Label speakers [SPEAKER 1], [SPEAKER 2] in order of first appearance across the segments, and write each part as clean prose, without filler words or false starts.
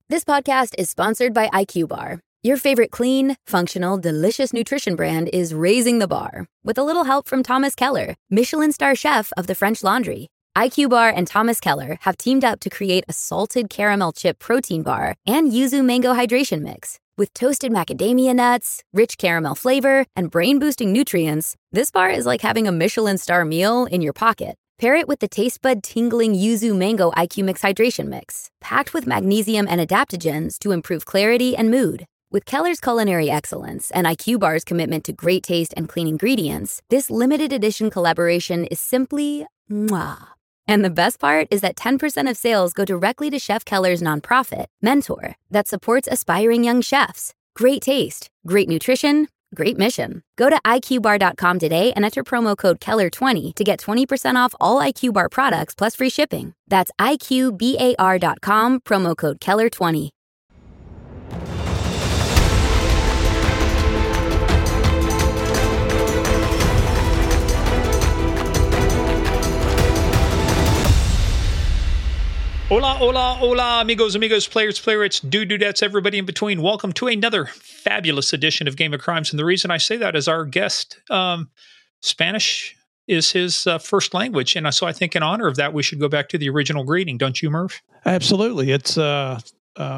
[SPEAKER 1] This podcast is sponsored by IQ Bar. Your favorite clean, functional, delicious nutrition brand is raising the bar with a little help from Thomas Keller, Michelin star chef of the French Laundry. IQ Bar and Thomas Keller have teamed up to create a salted caramel chip protein bar and yuzu mango hydration mix. With toasted macadamia nuts, rich caramel flavor, and brain-boosting nutrients, this bar is like having a Michelin star meal in your pocket. Pair it with the taste bud tingling yuzu mango IQ Mix hydration mix, packed with magnesium and adaptogens to improve clarity and mood. With Keller's culinary excellence and IQ Bar's commitment to great taste and clean ingredients, this limited edition collaboration is simply mwah. And the best part is that 10% of sales go directly to Chef Keller's nonprofit, Mentor, that supports aspiring young chefs. Great taste, great nutrition, great mission. Go to iqbar.com today and enter promo code Keller20 to get 20% off all IQ Bar products plus free shipping. That's iqbar.com, promo code Keller20.
[SPEAKER 2] Hola, hola, hola, amigos, players, playwrights, dudettes, everybody in between. Welcome to another fabulous edition of Game of Crimes. And the reason I say that is our guest, Spanish is his first language. And so I think in honor of that, we should go back to the original greeting. Don't you, Murph?
[SPEAKER 3] Absolutely. It's there's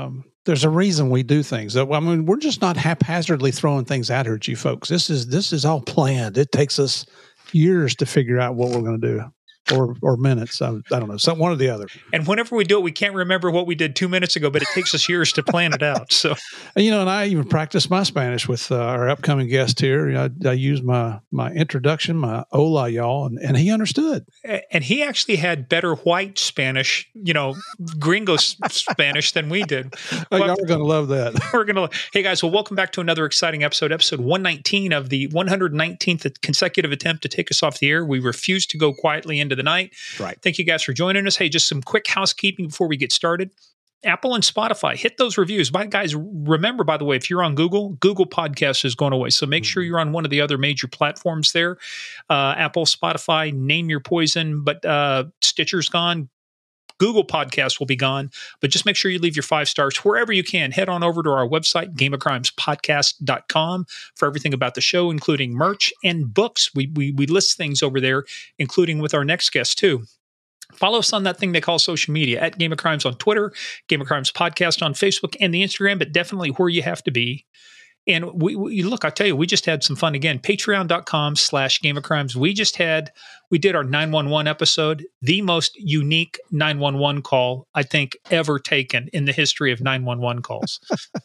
[SPEAKER 3] a reason we do things. I mean, we're just not haphazardly throwing things out here at you folks. This is all planned. It takes us years to figure out what we're going to do. Or minutes. I don't know. One or the other.
[SPEAKER 2] And whenever we do it, we can't remember what we did 2 minutes ago, but it takes us years to plan it out. So,
[SPEAKER 3] and I even practiced my Spanish with our upcoming guest here. I used my introduction, my hola, y'all, and he understood.
[SPEAKER 2] And he actually had better white Spanish, gringo Spanish than we did.
[SPEAKER 3] Y'all are going to love that.
[SPEAKER 2] We're going to. Hey, guys, well, welcome back to another exciting episode 119 of the 119th consecutive attempt to take us off the air. We refuse to go quietly into the night.
[SPEAKER 3] Right.
[SPEAKER 2] Thank you guys for joining us. Hey, just some quick housekeeping before we get started. Apple and Spotify, hit those reviews. Guys, remember, by the way, if you're on Google Podcasts is going away. So make sure you're on one of the other major platforms there. Apple, Spotify, name your poison, but Stitcher's gone. Google Podcasts will be gone, but just make sure you leave your 5 stars wherever you can. Head on over to our website, gameofcrimespodcast.com, for everything about the show, including merch and books. We list things over there, including with our next guest, too. Follow us on that thing they call social media, at Game of Crimes on Twitter, Game of Crimes Podcast on Facebook and the Instagram, but definitely where you have to be. And we look, I tell you, we just had some fun again. Patreon.com/Game of Crimes. We did our 911 episode, the most unique 911 call, I think, ever taken in the history of 911 calls.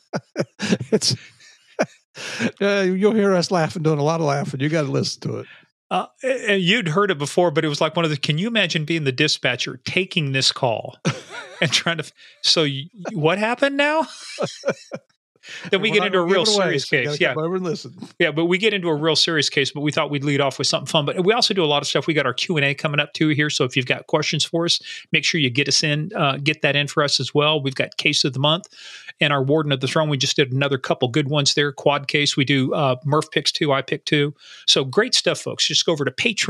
[SPEAKER 3] It's you'll hear us laughing, doing a lot of laughing. You got to listen to it.
[SPEAKER 2] You'd heard it before, but it was like one of the, can you imagine being the dispatcher taking this call and trying to, what happened now? Then we get into a real serious case.
[SPEAKER 3] Yeah. Come over and listen.
[SPEAKER 2] Yeah, but we get into a real serious case, but we thought we'd lead off with something fun. But we also do a lot of stuff. We got our Q&A coming up too here. So if you've got questions for us, make sure you get that in for us as well. We've got Case of the Month and our Warden of the Throne. We just did another couple good ones there. Quad Case. We do Murph picks 2, I pick 2. So great stuff, folks. Just go over to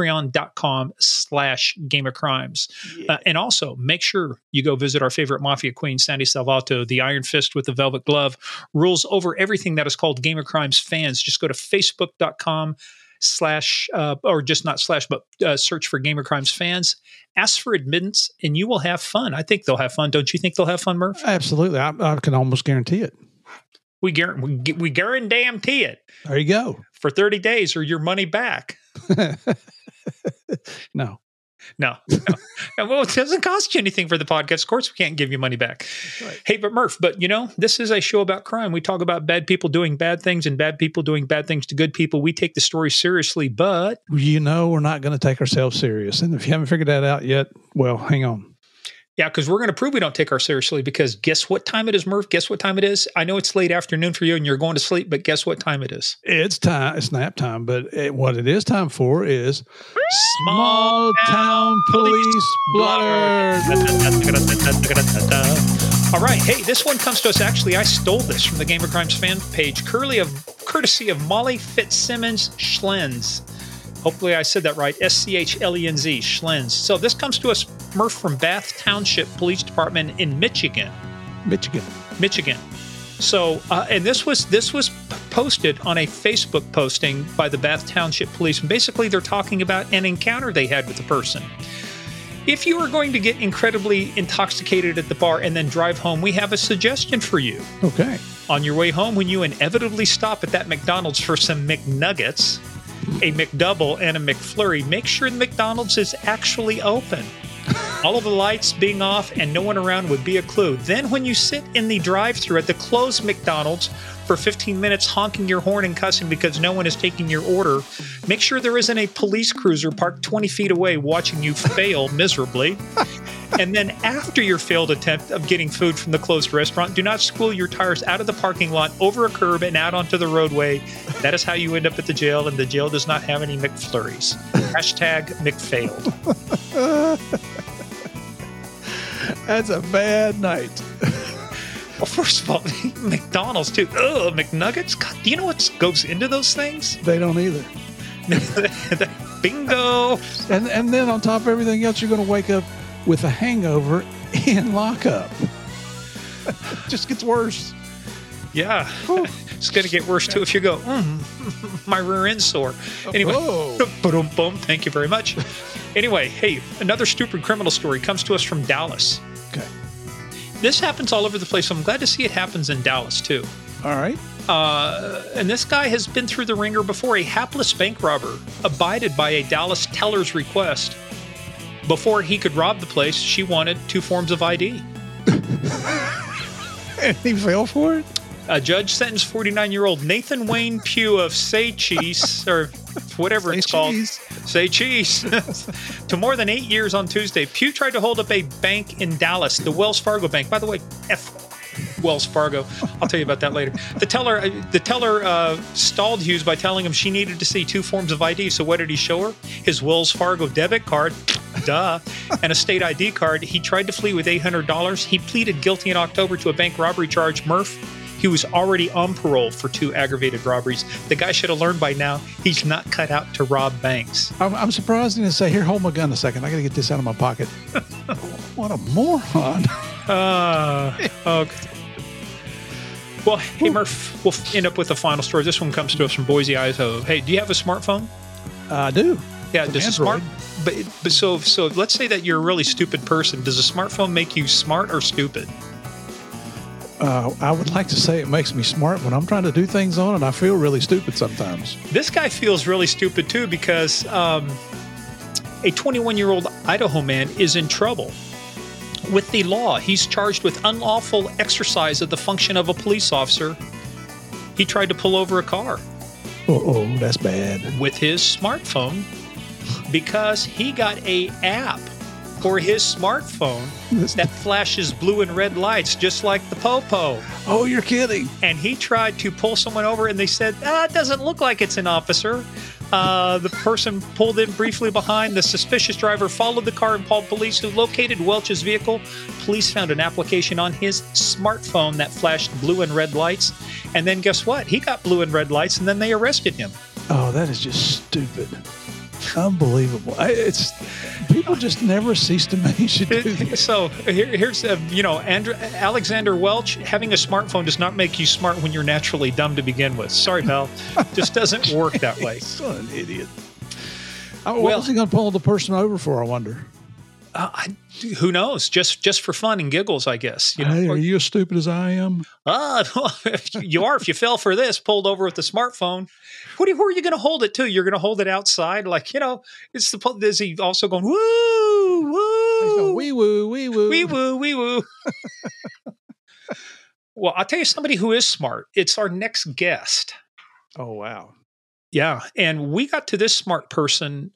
[SPEAKER 2] patreon.com/Game of Crimes. Yeah. And also make sure you go visit our favorite Mafia Queen, Sandy Salvato, the Iron Fist with the Velvet Glove. Rules over everything that is called Game of Crimes fans. Just go to facebook.com/ or just not slash, but search for Game of Crimes fans. Ask for admittance, and you will have fun. I think they'll have fun. Don't you think they'll have fun, Murph?
[SPEAKER 3] Absolutely. I can almost guarantee it.
[SPEAKER 2] We guarantee it.
[SPEAKER 3] There you go.
[SPEAKER 2] For 30 days or your money back.
[SPEAKER 3] No.
[SPEAKER 2] Well, it doesn't cost you anything for the podcast. Of course, we can't give you money back. Right. Hey, but Murph, this is a show about crime. We talk about bad people doing bad things and bad people doing bad things to good people. We take the story seriously, but...
[SPEAKER 3] we're not going to take ourselves serious. And if you haven't figured that out yet, well, hang on.
[SPEAKER 2] Yeah, because we're going to prove we don't take ourselves seriously, because guess what time it is, Murph? Guess what time it is? I know it's late afternoon for you and you're going to sleep, but guess what time it is?
[SPEAKER 3] It's time. It's nap time, but what it is time for is Small Town Police Blotter.
[SPEAKER 2] All right. Hey, this one comes to us. Actually, I stole this from the Game of Crimes fan page, courtesy of Molly Fitzsimmons Schlenz. Hopefully I said that right. Schlenz, Schlenz. So this comes to us, Murph, from Bath Township Police Department in Michigan. Michigan. So, and this was posted on a Facebook posting by the Bath Township Police. And basically, they're talking about an encounter they had with the person. If you are going to get incredibly intoxicated at the bar and then drive home, we have a suggestion for you.
[SPEAKER 3] Okay.
[SPEAKER 2] On your way home, when you inevitably stop at that McDonald's for some McNuggets, a McDouble, and a McFlurry, make sure the McDonald's is actually open. All of the lights being off and no one around would be a clue. Then when you sit in the drive-thru at the closed McDonald's for 15 minutes honking your horn and cussing because no one is taking your order, make sure there isn't a police cruiser parked 20 feet away watching you fail miserably. And then after your failed attempt of getting food from the closed restaurant, do not spool your tires out of the parking lot, over a curb, and out onto the roadway. That is how you end up at the jail, and the jail does not have any McFlurries. Hashtag McFailed.
[SPEAKER 3] That's a bad night.
[SPEAKER 2] Well, first of all, McDonald's, too. Ugh, McNuggets? God, do you know what goes into those things?
[SPEAKER 3] They don't either.
[SPEAKER 2] Bingo.
[SPEAKER 3] And then on top of everything else, you're going to wake up with a hangover in lockup. It just gets worse.
[SPEAKER 2] Yeah. It's going to get worse, too, if you go, my rear end's sore. Anyway, boom, boom. Thank you very much. Anyway, hey, another stupid criminal story comes to us from Dallas.
[SPEAKER 3] Okay.
[SPEAKER 2] This happens all over the place. So I'm glad to see it happens in Dallas, too.
[SPEAKER 3] All right.
[SPEAKER 2] And this guy has been through the ringer before. A hapless bank robber abided by a Dallas teller's request. Before he could rob the place, she wanted 2 forms of ID.
[SPEAKER 3] And he fell for it?
[SPEAKER 2] A judge sentenced 49-year-old Nathan Wayne Pugh of Say Cheese, or whatever it's called. Say Cheese. To more than 8 years on Tuesday. Pugh tried to hold up a bank in Dallas, the Wells Fargo Bank. By the way, Wells Fargo. I'll tell you about that later. The teller stalled Hughes by telling him she needed to see 2 forms of ID. So what did he show her? His Wells Fargo debit card, duh, and a state ID card. He tried to flee with $800. He pleaded guilty in October to a bank robbery charge. Murph, he was already on parole for 2 aggravated robberies. The guy should have learned by now he's not cut out to rob banks.
[SPEAKER 3] I'm surprised he didn't say, here, hold my gun a second. I got to get this out of my pocket. What a moron.
[SPEAKER 2] Okay. Well, hey, Murph, we'll end up with the final story. This one comes to us from Boise, Idaho. Hey, do you have a smartphone?
[SPEAKER 3] I do.
[SPEAKER 2] Yeah, does a but so let's say that you're a really stupid person. Does a smartphone make you smart or stupid?
[SPEAKER 3] I would like to say it makes me smart. When I'm trying to do things on it, I feel really stupid sometimes.
[SPEAKER 2] This guy feels really stupid, too, because a 21-year-old Idaho man is in trouble with the law. He's charged with unlawful exercise of the function of a police officer. He tried to pull over a car.
[SPEAKER 3] Oh, that's bad.
[SPEAKER 2] With his smartphone because he got an app for his smartphone that flashes blue and red lights just like the Popo.
[SPEAKER 3] Oh, you're kidding.
[SPEAKER 2] And he tried to pull someone over and they said, it doesn't look like it's an officer. The person pulled in briefly behind. The suspicious driver followed the car and called police, who located Welch's vehicle. Police found an application on his smartphone that flashed blue and red lights. And then guess what? He got blue and red lights, and then they arrested him.
[SPEAKER 3] Oh, that is just stupid. Unbelievable. People just never cease to amaze you.
[SPEAKER 2] So here's Alexander Welch. Having a smartphone does not make you smart when you're naturally dumb to begin with. Sorry, pal. Just doesn't work that way.
[SPEAKER 3] What an idiot. What was he going to pull the person over for, I wonder?
[SPEAKER 2] Who knows? Just for fun and giggles, I guess.
[SPEAKER 3] Hey, are you as stupid as I am?
[SPEAKER 2] You are if you fell for this, pulled over with the smartphone. Where are you going to hold it to? You're going to hold it outside? Is he also going, woo, woo?
[SPEAKER 3] He's going, wee woo, wee woo.
[SPEAKER 2] Wee woo, wee woo. Well, I'll tell you somebody who is smart. It's our next guest.
[SPEAKER 3] Oh, wow.
[SPEAKER 2] Yeah. And we got to this smart person.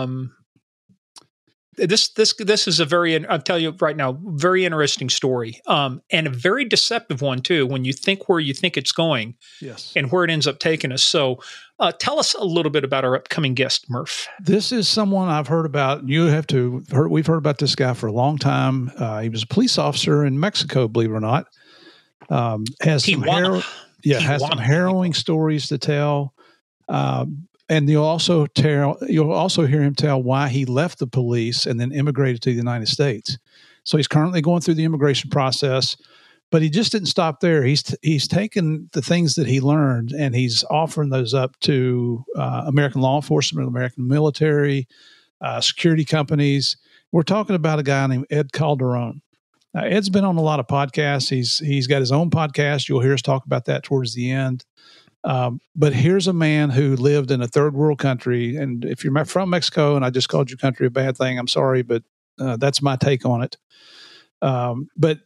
[SPEAKER 2] This is I'll tell you right now, very interesting story, and a very deceptive one too. When you think where you think it's going,
[SPEAKER 3] yes, and
[SPEAKER 2] where it ends up taking us. So, tell us a little bit about our upcoming guest, Murph.
[SPEAKER 3] This is someone I've heard about. We've heard about this guy for a long time. He was a police officer in Mexico, believe it or not. Has some harrowing stories to tell. And you'll also hear him tell why he left the police and then immigrated to the United States. So he's currently going through the immigration process. But he just didn't stop there. He's taken the things that he learned and he's offering those up to American law enforcement, American military, security companies. We're talking about a guy named Ed Calderon. Ed's been on a lot of podcasts. He's got his own podcast. You'll hear us talk about that towards the end. But here's a man who lived in a third world country. And if you're from Mexico and I just called your country a bad thing, I'm sorry, but that's my take on it. But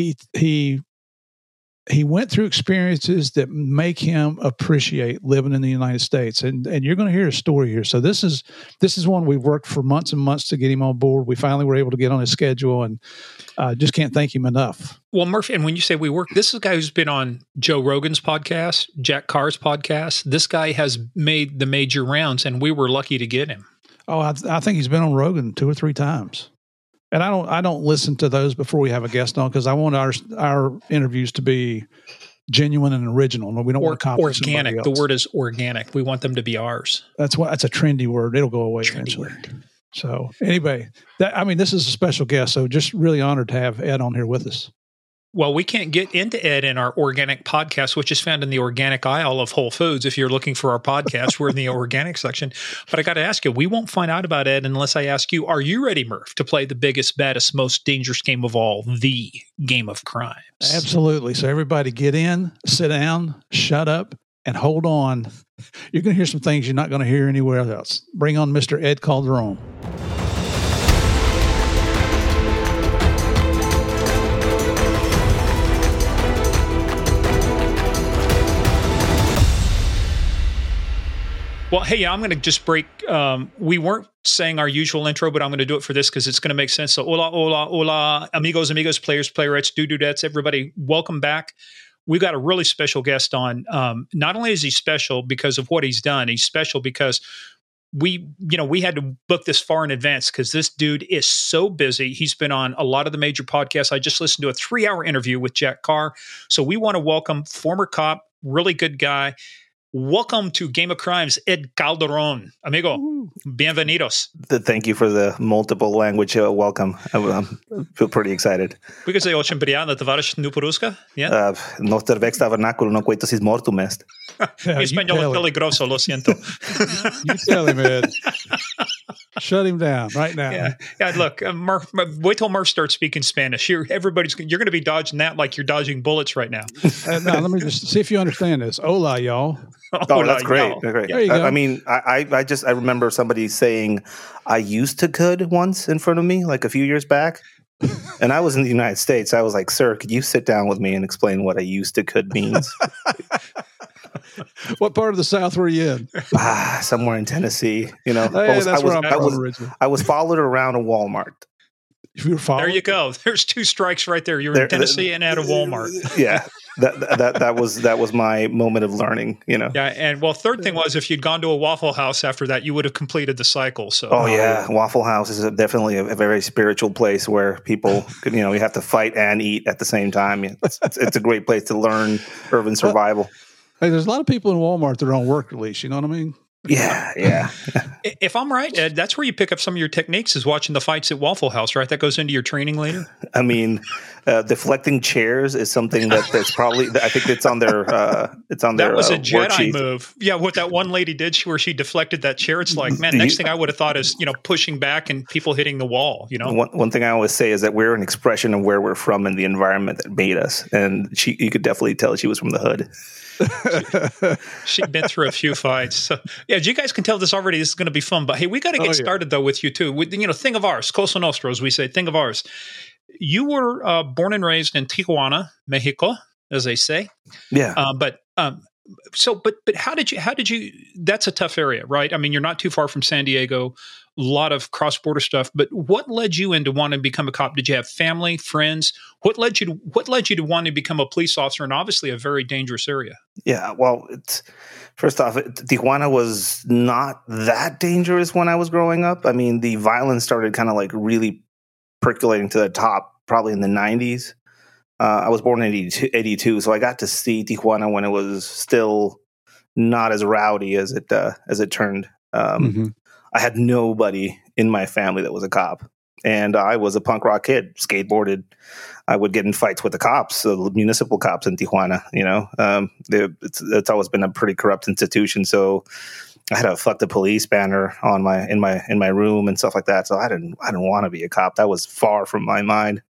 [SPEAKER 3] he went through experiences that make him appreciate living in the United States. And you're going to hear a story here. So this is one we've worked for months and months to get him on board. We finally were able to get on his schedule and just can't thank him enough.
[SPEAKER 2] Well, Murphy, and when you say we work, this is a guy who's been on Joe Rogan's podcast, Jack Carr's podcast. This guy has made the major rounds and we were lucky to get him.
[SPEAKER 3] Oh, I think he's been on Rogan 2 or 3 times. And I don't listen to those before we have a guest on because I want our interviews to be genuine and original. We don't want to copy
[SPEAKER 2] organic.
[SPEAKER 3] Else.
[SPEAKER 2] The word is organic. We want them to be ours.
[SPEAKER 3] That's a trendy word. It'll go away eventually. So anyway, this is a special guest. So just really honored to have Ed on here with us.
[SPEAKER 2] Well, we can't get into Ed in our organic podcast, which is found in the organic aisle of Whole Foods. If you're looking for our podcast, we're in the organic section. But I got to ask you, we won't find out about Ed unless I ask you, are you ready, Murph, to play the biggest, baddest, most dangerous game of all, the Game of Crimes?
[SPEAKER 3] Absolutely. So everybody get in, sit down, shut up, and hold on. You're going to hear some things you're not going to hear anywhere else. Bring on Mr. Ed Calderon.
[SPEAKER 2] Well, hey, I'm going to just break. We weren't saying our usual intro, but I'm going to do it for this because it's going to make sense. So, hola, amigos, players, playerettes, dudettes, everybody, welcome back. We've got a really special guest on. Not only is he special because of what he's done, he's special because we had to book this far in advance because this dude is so busy. He's been on a lot of the major podcasts. I just listened to a 3-hour interview with Jack Carr. So we want to welcome former cop, really good guy. Welcome to Game of Crimes, Ed Calderon. Amigo, bienvenidos.
[SPEAKER 4] Thank you for the multiple language welcome. I feel pretty excited.
[SPEAKER 2] We could say очень приятно, товарищ Nupuruska. Yeah.
[SPEAKER 4] Noster vex tabernáculo no cuitos mortum est.
[SPEAKER 2] Mi español es peligroso, lo siento.
[SPEAKER 3] You tell him, Ed. Shut him down right now.
[SPEAKER 2] Yeah. Look, Murph, wait till Murph starts speaking Spanish. You're going to be dodging that like you're dodging bullets right now.
[SPEAKER 3] Now, let me just see if you understand this. Hola, y'all.
[SPEAKER 4] Oh, that's great.
[SPEAKER 2] Y'all.
[SPEAKER 4] Great.
[SPEAKER 3] There you go.
[SPEAKER 4] I mean, I remember somebody saying I used to could once in front of me like a few years back. And I was in the United States. I was like, sir, could you sit down with me and explain what I used to could means?
[SPEAKER 3] What part of the South were you in?
[SPEAKER 4] Somewhere in Tennessee.
[SPEAKER 3] Hey, that's where I'm from originally.
[SPEAKER 4] I was followed around a Walmart.
[SPEAKER 3] You were followed?
[SPEAKER 2] There you go. There's 2 strikes right there. You're in Tennessee and at a Walmart.
[SPEAKER 4] Yeah. That was my moment of learning,
[SPEAKER 2] Yeah, and third thing was if you'd gone to a Waffle House after that, you would have completed the cycle. So,
[SPEAKER 4] Waffle House is definitely a very spiritual place where people, you have to fight and eat at the same time. It's a great place to learn urban survival.
[SPEAKER 3] Hey, there's a lot of people in Walmart that are on work release. You know what I mean?
[SPEAKER 4] Yeah.
[SPEAKER 2] If I'm right, Ed, that's where you pick up some of your techniques is watching the fights at Waffle House, right? That goes into your training later.
[SPEAKER 4] I mean, deflecting chairs is something that's probably. I think it's on their. That
[SPEAKER 2] was a Jedi
[SPEAKER 4] worksheet.
[SPEAKER 2] Move. Yeah, what that one lady did, where she deflected that chair. It's like, man, next thing I would have thought is pushing back and people hitting the wall.
[SPEAKER 4] One thing I always say is that we're an expression of where we're from and the environment that made us. And you could definitely tell she was from the hood.
[SPEAKER 2] She'd been through a few fights. So, yeah, you guys can tell this already. This is going to be fun. But hey, we got to get started though with you too. With thing of ours, Cosa Nostra, as we say, thing of ours. You were born and raised in Tijuana, Mexico, as they say.
[SPEAKER 4] Yeah.
[SPEAKER 2] But how did you? That's a tough area, right? I mean, you're not too far from San Diego. A lot of cross-border stuff. But what led you into wanting to become a cop? Did you have family, friends? What led you to wanting to become a police officer in obviously a very dangerous area?
[SPEAKER 4] Yeah, well, first off, Tijuana was not that dangerous when I was growing up. I mean, the violence started kind of like really percolating to the top probably in the 90s. I was born in 82, so I got to see Tijuana when it was still not as rowdy as it turned. I had nobody in my family that was a cop. And I was a punk rock kid, skateboarded. I would get in fights with the cops, the municipal cops in Tijuana. It's always been a pretty corrupt institution. So I had a "fuck the police" banner on in my room and stuff like that. So I didn't want to be a cop. That was far from my mind.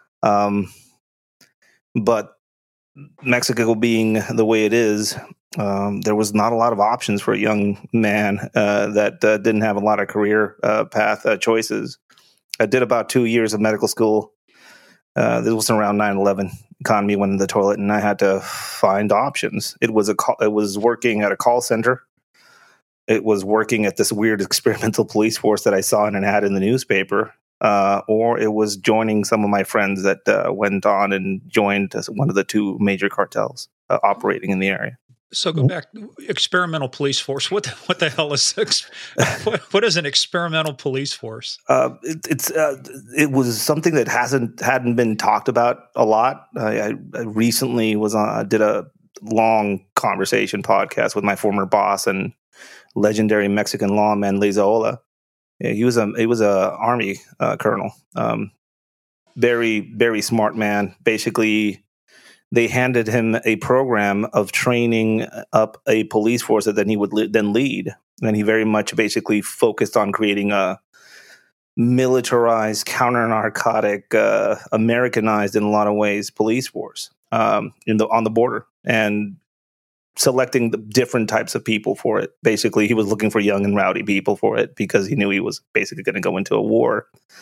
[SPEAKER 4] But Mexico being the way it is, there was not a lot of options for a young man that didn't have a lot of career path choices. I did about 2 years of medical school. This was around 9/11. Economy went in the toilet, and I had to find options. It was working at a call center. It was working at this weird experimental police force that I saw in an ad in the newspaper. Or it was joining some of my friends that went on and joined one of the two major cartels operating in the area.
[SPEAKER 2] So go back, experimental police force. What the hell is what is an experimental police force?
[SPEAKER 4] It was something that hadn't been talked about a lot. I recently did a long conversation podcast with my former boss and legendary Mexican lawman Leizaola. Yeah, he was a army colonel, very, very smart man. Basically, they handed him a program of training up a police force that then he would then lead. And he very much basically focused on creating a militarized, counter-narcotic, Americanized in a lot of ways police force on the border, and selecting the different types of people for it. Basically, he was looking for young and rowdy people for it because he knew he was basically going to go into a war.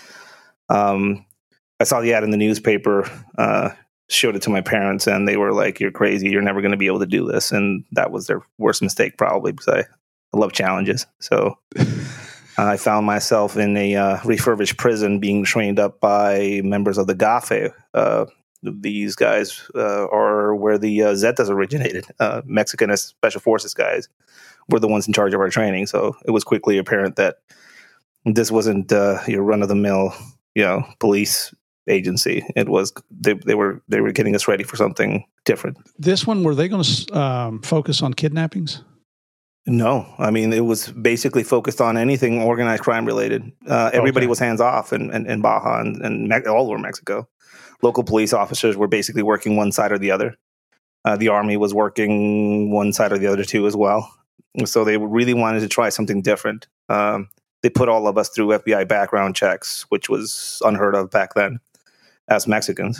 [SPEAKER 4] I saw the ad in the newspaper, showed it to my parents, and they were like, "You're crazy. You're never going to be able to do this." And that was their worst mistake, probably, because I love challenges. So I found myself in a refurbished prison being trained up by members of the GAFE. These guys are where the Zetas originated. Mexican Special Forces guys were the ones in charge of our training. So it was quickly apparent that this wasn't your run-of-the-mill, police agency. It was they were getting us ready for something different.
[SPEAKER 3] This one, were they going to focus on kidnappings?
[SPEAKER 4] No, I mean, it was basically focused on anything organized crime related. Everybody was hands off in Baja and all over Mexico. Local police officers were basically working one side or the other. The army was working one side or the other too as well. So they really wanted to try something different. They put all of us through FBI background checks, which was unheard of back then as Mexicans,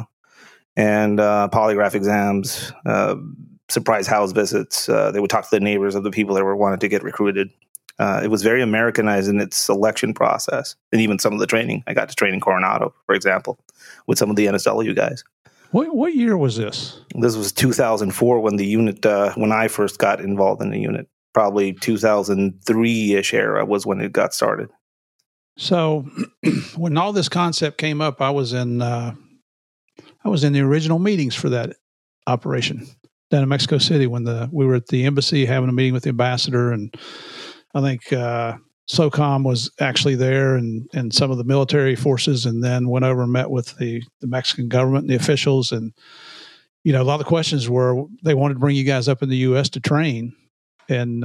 [SPEAKER 4] and polygraph exams, surprise house visits. They would talk to the neighbors of the people that were wanted to get recruited. It was very Americanized in its selection process, and even some of the training. I got to train in Coronado, for example, with some of the NSW guys.
[SPEAKER 3] What year was this?
[SPEAKER 4] This was 2004 when the unit, when I first got involved in the unit. Probably 2003-ish era was when it got started.
[SPEAKER 3] So when all this concept came up, I was in the original meetings for that operation down in Mexico City when we were at the embassy having a meeting with the ambassador, and I think SOCOM was actually there and some of the military forces, and then went over and met with the Mexican government and the officials. And, a lot of the questions were, they wanted to bring you guys up in the U.S. to train. And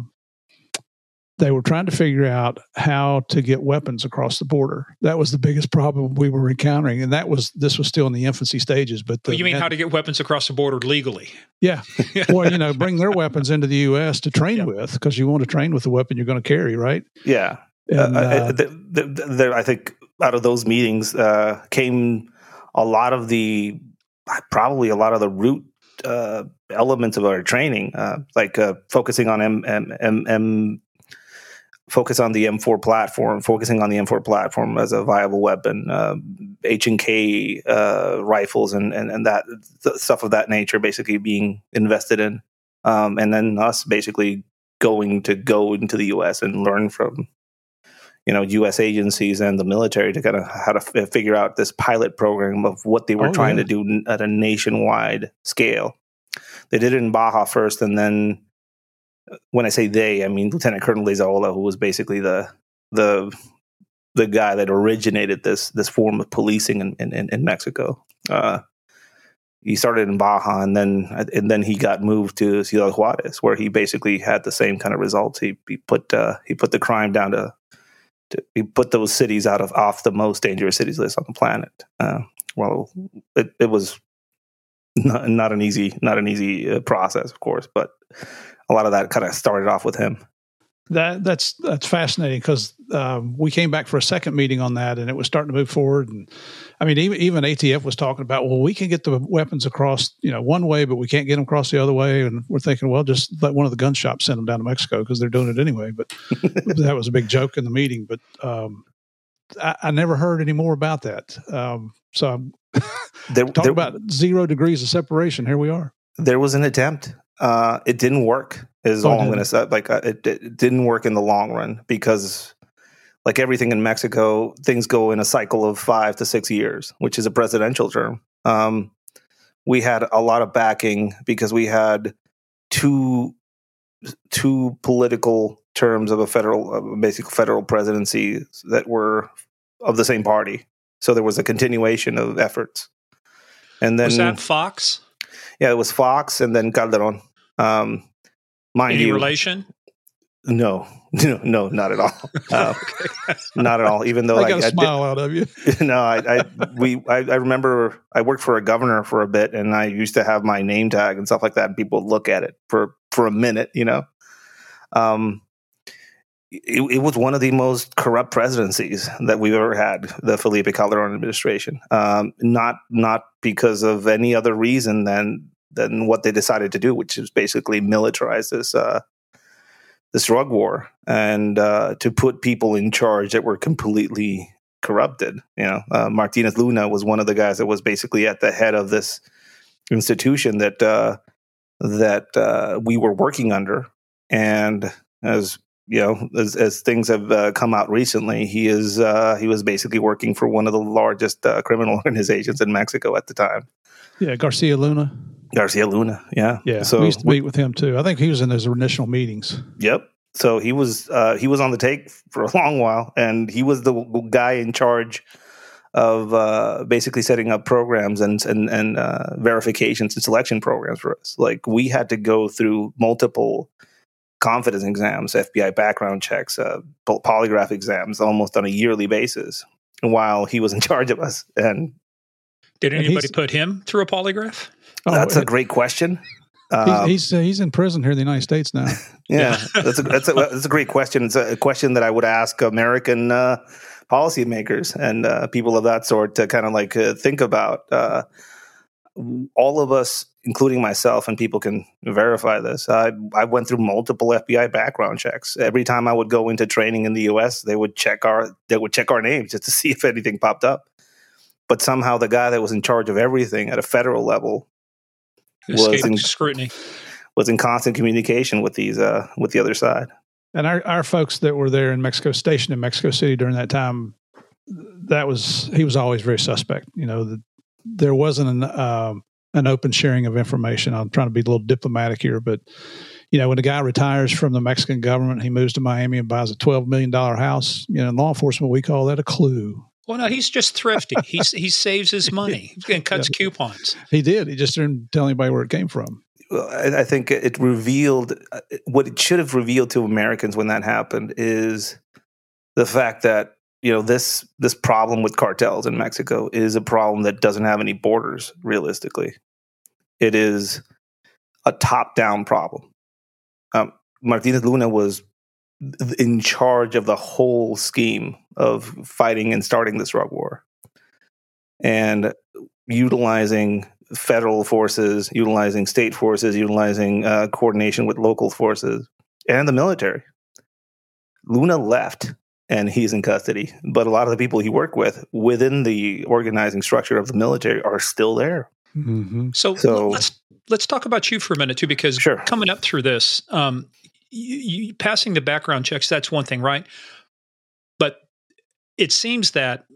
[SPEAKER 3] they were trying to figure out how to get weapons across the border. That was the biggest problem we were encountering. And this was still in the infancy stages. But
[SPEAKER 2] you mean how to get weapons across the border legally?
[SPEAKER 3] Yeah. Well, bring their weapons into the U.S. to train with, because you want to train with the weapon you're going to carry, right?
[SPEAKER 4] Yeah. And, I think out of those meetings came probably a lot of the root elements of our training, like focusing on focus on the M4 platform, focusing on the M4 platform as a viable weapon, H&K rifles and that stuff of that nature basically being invested in, and then us basically go into the U.S. and learn from U.S. agencies and the military to kind of how to figure out this pilot program of what they were trying to do at a nationwide scale. They did it in Baja first, and then when I say they, I mean Lieutenant Colonel Leizaola, who was basically the guy that originated this form of policing in Mexico. He started in Baja, and then he got moved to Ciudad Juarez, where he basically had the same kind of results. He put the crime down to We put those cities off the most dangerous cities list on the planet. Well, it was not an easy process, of course, but a lot of that kind of started off with him.
[SPEAKER 3] That's fascinating because we came back for a second meeting on that, and it was starting to move forward. And I mean, even ATF was talking about, well, we can get the weapons across, one way, but we can't get them across the other way. And we're thinking, well, just let one of the gun shops send them down to Mexico because they're doing it anyway. But that was a big joke in the meeting. But I never heard any more about that. So talk about 0 degrees of separation. Here we are.
[SPEAKER 4] There was an attempt. It didn't work. Is all I'm going to say. Like it didn't work in the long run because, like everything in Mexico, things go in a cycle of 5 to 6 years, which is a presidential term. We had a lot of backing because we had two political terms of a basic federal presidency that were of the same party. So there was a continuation of efforts. And then
[SPEAKER 2] was that Fox?
[SPEAKER 4] Yeah, it was Fox and then Calderon.
[SPEAKER 2] Any relation?
[SPEAKER 4] No, not at all. Not at all. Even though
[SPEAKER 3] I got a smile out of you.
[SPEAKER 4] No, I remember I worked for a governor for a bit, and I used to have my name tag and stuff like that, and people would look at it for a minute. It was one of the most corrupt presidencies that we've ever had, the Felipe Calderon administration. Not because of any other reason than what they decided to do, which is basically militarize this drug war and to put people in charge that were completely corrupted. Martinez Luna was one of the guys that was basically at the head of this institution that we were working under. And as things have come out recently, he was basically working for one of the largest criminal organizations in Mexico at the time.
[SPEAKER 3] Yeah, Garcia Luna,
[SPEAKER 4] yeah.
[SPEAKER 3] So we used to meet with him too. I think he was in those initial meetings.
[SPEAKER 4] Yep. So he was on the take for a long while, and he was the guy in charge of basically setting up programs and verifications and selection programs for us. Like we had to go through multiple confidence exams, FBI background checks, polygraph exams, almost on a yearly basis, while he was in charge of us. And
[SPEAKER 2] did anybody put him through a polygraph?
[SPEAKER 4] That's a great question.
[SPEAKER 3] He's in prison here in the United States now.
[SPEAKER 4] Yeah, that's a great question. It's a question that I would ask American policymakers and people of that sort to kind of think about. All of us, including myself, and people can verify this. I went through multiple FBI background checks. Every time I would go into training in the U.S., they would check our names just to see if anything popped up. But somehow the guy that was in charge of everything at a federal level was in constant communication with with the other side.
[SPEAKER 3] And our folks that were there in Mexico, stationed in Mexico City during that time, he was always very suspect. There wasn't an open sharing of information. I'm trying to be a little diplomatic here, but when a guy retires from the Mexican government, he moves to Miami and buys a $12 million house. In law enforcement, we call that a clue.
[SPEAKER 2] Well, no, he's just thrifty. He saves his money and cuts coupons.
[SPEAKER 3] He did. He just didn't tell anybody where it came from.
[SPEAKER 4] Well, I think it revealed what it should have revealed to Americans when that happened is the fact that this problem with cartels in Mexico is a problem that doesn't have any borders. Realistically, it is a top-down problem. Martinez Luna was in charge of the whole scheme of fighting and starting this drug war and utilizing federal forces, utilizing state forces, utilizing coordination with local forces and the military. Luna left and he's in custody, but a lot of the people he worked with within the organizing structure of the military are still there.
[SPEAKER 2] Mm-hmm. So let's talk about you for a minute too, because coming up through this, you passing the background checks, that's one thing, right? But it seems that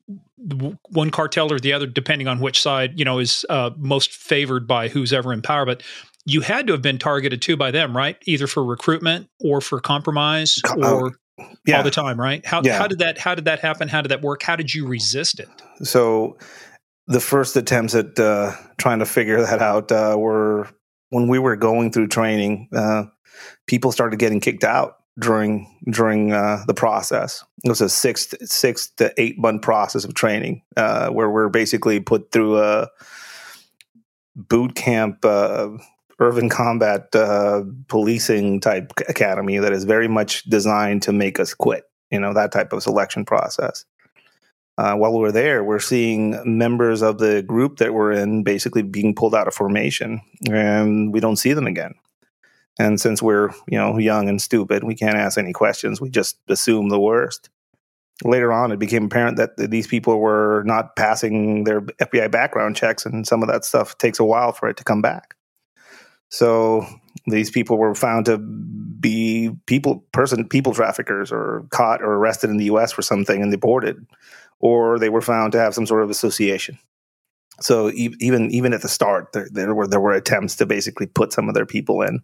[SPEAKER 2] one cartel or the other, depending on which side, is most favored by who's ever in power. But you had to have been targeted too by them, right? Either for recruitment or for compromise or all the time, right? How did that happen? How did that work? How did you resist it?
[SPEAKER 4] So the first attempts at trying to figure that out were when we were going through training. People started getting kicked out during the process. It was a 6 to 8 month process of training where we're basically put through a boot camp, urban combat policing type academy that is very much designed to make us quit. That type of selection process. While we're there, we're seeing members of the group that we're in basically being pulled out of formation, and we don't see them again. And since we're, young and stupid, we can't ask any questions. We just assume the worst. Later on, it became apparent that these people were not passing their FBI background checks, and some of that stuff takes a while for it to come back. So these people were found to be people traffickers, or caught or arrested in the U.S. for something and deported, or they were found to have some sort of association. So even at the start, there were attempts to basically put some of their people in.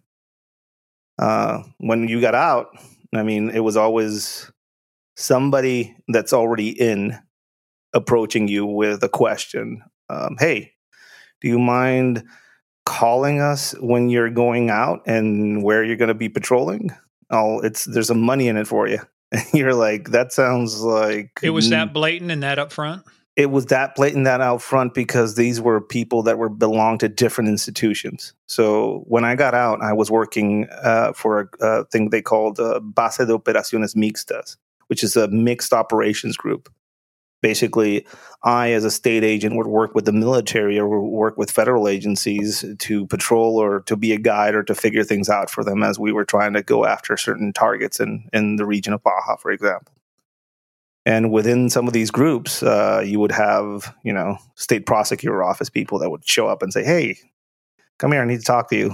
[SPEAKER 4] When you got out, it was always somebody that's already in approaching you with a question. Hey, do you mind calling us when you're going out and where you're going to be patrolling? There's some money in it for you. And you're like, that sounds like...
[SPEAKER 2] It was that blatant and that up front?
[SPEAKER 4] It was that blatant, that out front, because these were people that belonged to different institutions. So when I got out, I was working for a thing they called Base de Operaciones Mixtas, which is a mixed operations group. Basically, I, as a state agent, would work with the military or work with federal agencies to patrol or to be a guide or to figure things out for them as we were trying to go after certain targets in the region of Baja, for example. And within some of these groups, you would have, state prosecutor office people that would show up and say, hey, come here, I need to talk to you,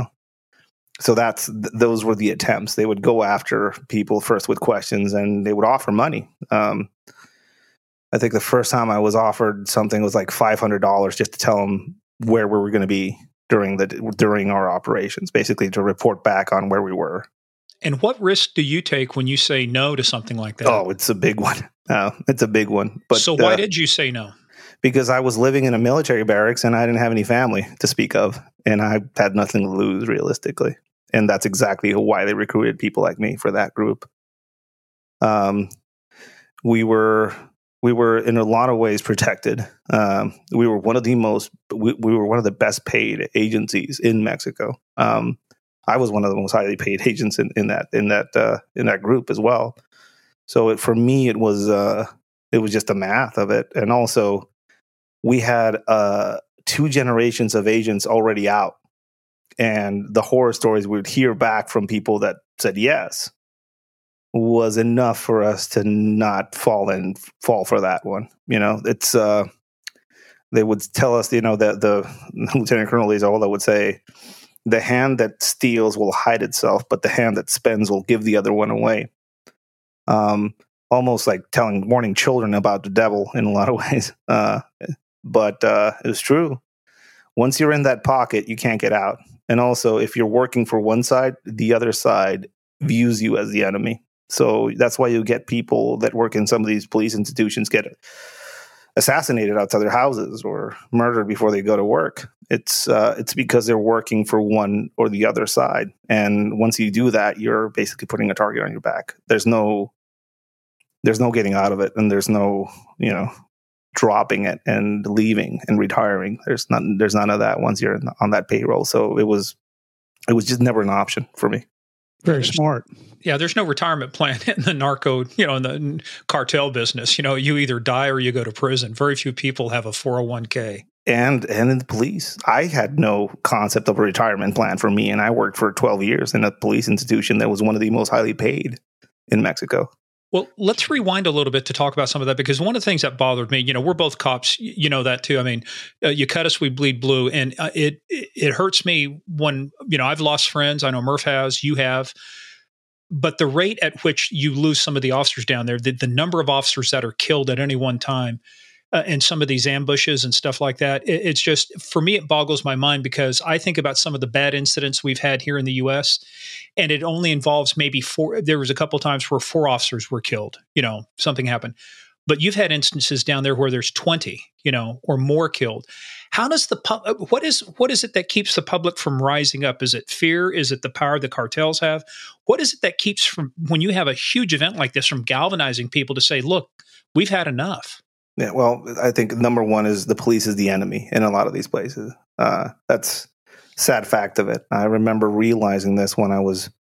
[SPEAKER 4] So those were the attempts. They would go after people first with questions, and they would offer money. I think the first time I was offered something was like $500 just to tell them where we were going to be during our operations, basically to report back on where we were.
[SPEAKER 2] And what risk do you take when you say no to something like that?
[SPEAKER 4] Oh, it's a big one. It's a big one. But
[SPEAKER 2] so why did you say no?
[SPEAKER 4] Because I was living in a military barracks and I didn't have any family to speak of, and I had nothing to lose realistically. And that's exactly why they recruited people like me for that group. We were in a lot of ways protected. We were one of the one of the best paid agencies in Mexico. I was one of the most highly paid agents in that group as well. So for me, it was just the math of it, and also we had 2 generations of agents already out, and the horror stories we would hear back from people that said yes was enough for us to not fall for that one. It's they would tell us, that the Lieutenant Colonel Lizola would say, the hand that steals will hide itself, but the hand that spends will give the other one away. Almost like warning children about the devil in a lot of ways. But it was true. Once you're in that pocket, you can't get out. And also, if you're working for one side, the other side views you as the enemy. So that's why you get people that work in some of these police institutions get assassinated outside their houses or murdered before they go to work. It's because they're working for one or the other side. And once you do that, you're basically putting a target on your back. There's no getting out of it, and there's no, dropping it and leaving and retiring. There's none of that once you're on that payroll. So it was just never an option for me.
[SPEAKER 3] Very smart.
[SPEAKER 2] Yeah, there's no retirement plan in the narco, in the cartel business. You either die or you go to prison. Very few people have a 401k.
[SPEAKER 4] And in the police, I had no concept of a retirement plan for me. And I worked for 12 years in a police institution that was one of the most highly paid in Mexico.
[SPEAKER 2] Well, let's rewind a little bit to talk about some of that, because one of the things that bothered me, we're both cops, that too. I mean, you cut us, we bleed blue. And it hurts me when, I've lost friends. I know Murph has, you have. But the rate at which you lose some of the officers down there, the number of officers that are killed at any one time in some of these ambushes and stuff like that, it's just, for me, it boggles my mind, because I think about some of the bad incidents we've had here in the U.S., and it only involves maybe 4. There was a couple of times where 4 officers were killed, something happened. but you've had instances down there where there's 20, or more killed. How does what is it that keeps the public from rising up? Is it fear? Is it the power the cartels have? What is it that keeps from, when you have a huge event like this, from galvanizing people to say, look, we've had enough?
[SPEAKER 4] Yeah, well, I think number one is the police is the enemy in a lot of these places. That's sad fact of it. I remember realizing this when I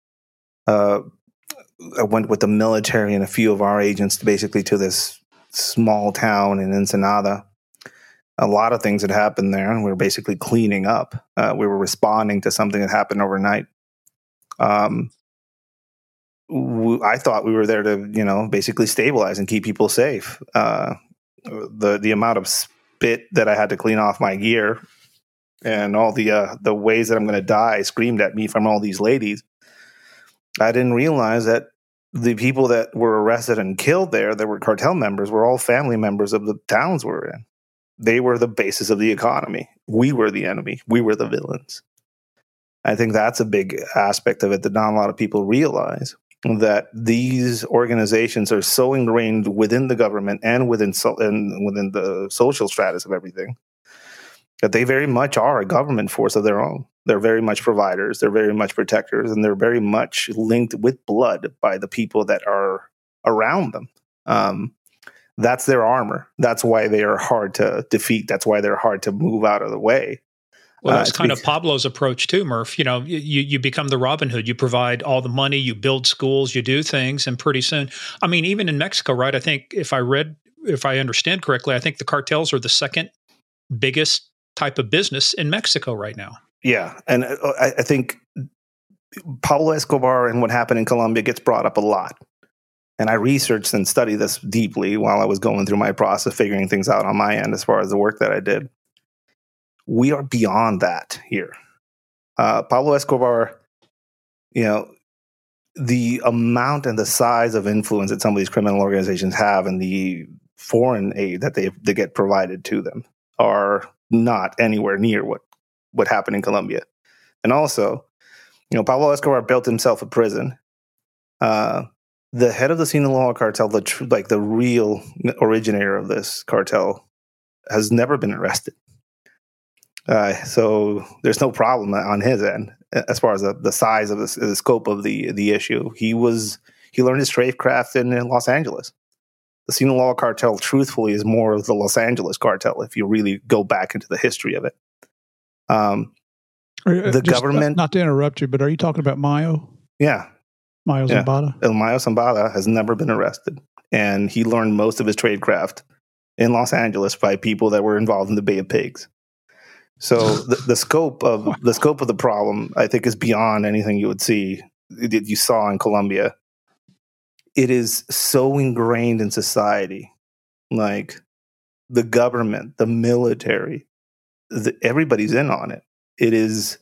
[SPEAKER 4] went with the military and a few of our agents to this small town in Ensenada. A lot of things had happened there, and we were basically cleaning up. We were responding to something that happened overnight. I thought we were there to, basically stabilize and keep people safe. The amount of spit that I had to clean off my gear and all the ways that I'm going to die screamed at me from all these ladies. I didn't realize that the people that were arrested and killed there that were cartel members were all family members of the towns we're in. They were the basis of the economy. We were the enemy. We were the villains. I think that's a big aspect of it that not a lot of people realize, that these organizations are so ingrained within the government and within the social stratus of everything that they very much are a government force of their own. They're very much providers. They're very much protectors, and they're very much linked with blood by the people that are around them. That's their armor. That's why they are hard to defeat. That's why they're hard to move out of the way.
[SPEAKER 2] Well, that's kind of Pablo's approach too, Murph. You become the Robin Hood. You provide all the money, you build schools, you do things, and pretty soon, I mean, even in Mexico, right? I think if I understand correctly, I think the cartels are the second biggest type of business in Mexico right now.
[SPEAKER 4] Yeah, and I think Pablo Escobar and what happened in Colombia gets brought up a lot. And I researched and studied this deeply while I was going through my process, figuring things out on my end as far as the work that I did. We are beyond that here. Pablo Escobar, the amount and the size of influence that some of these criminal organizations have and the foreign aid that they get provided to them are not anywhere near what happened in Colombia. And also, Pablo Escobar built himself a prison. The head of the Sinaloa cartel, the real originator of this cartel, has never been arrested. So there's no problem on his end as far as the size of the scope of the issue. He learned his tradecraft in Los Angeles. The Sinaloa cartel, truthfully, is more of the Los Angeles cartel if you really go back into the history of it. The government...
[SPEAKER 3] Not to interrupt you, but are you talking about Mayo?
[SPEAKER 4] Yeah.
[SPEAKER 3] Mayo Zambada?
[SPEAKER 4] Mayo Zambada has never been arrested, and he learned most of his tradecraft in Los Angeles by people that were involved in the Bay of Pigs. So the scope of the problem, I think, is beyond anything you would see that you saw in Colombia. It is so ingrained in society, like the government, the military, everybody's in on it. It is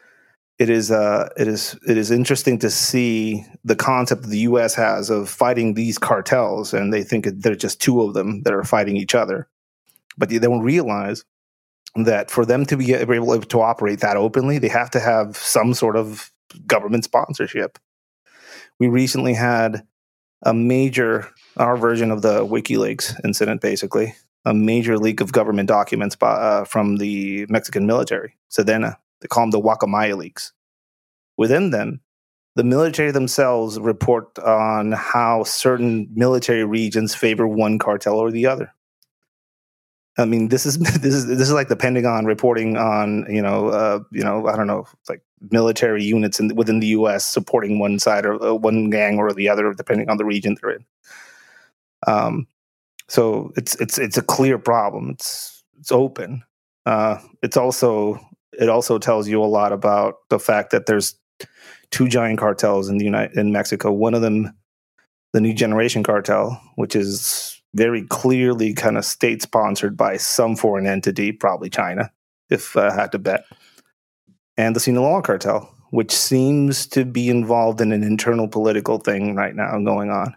[SPEAKER 4] interesting to see the concept the U.S. has of fighting these cartels, and they think there are just two of them that are fighting each other, but they don't realize that for them to be able to operate that openly, they have to have some sort of government sponsorship. We recently had our version of the WikiLeaks incident, basically, a major leak of government documents from the Mexican military, Sedena. They call them the Guacamaya leaks. Within them, the military themselves report on how certain military regions favor one cartel or the other. I mean, this is like the Pentagon reporting on I don't know, like military units within the U.S. supporting one side or one gang or the other, depending on the region they're in. So it's a clear problem. It's open. It also tells you a lot about the fact that there's two giant cartels in Mexico. One of them, the New Generation Cartel, which is very clearly kind of state sponsored by some foreign entity, probably China, if I had to bet. And the Sinaloa Cartel, which seems to be involved in an internal political thing right now going on.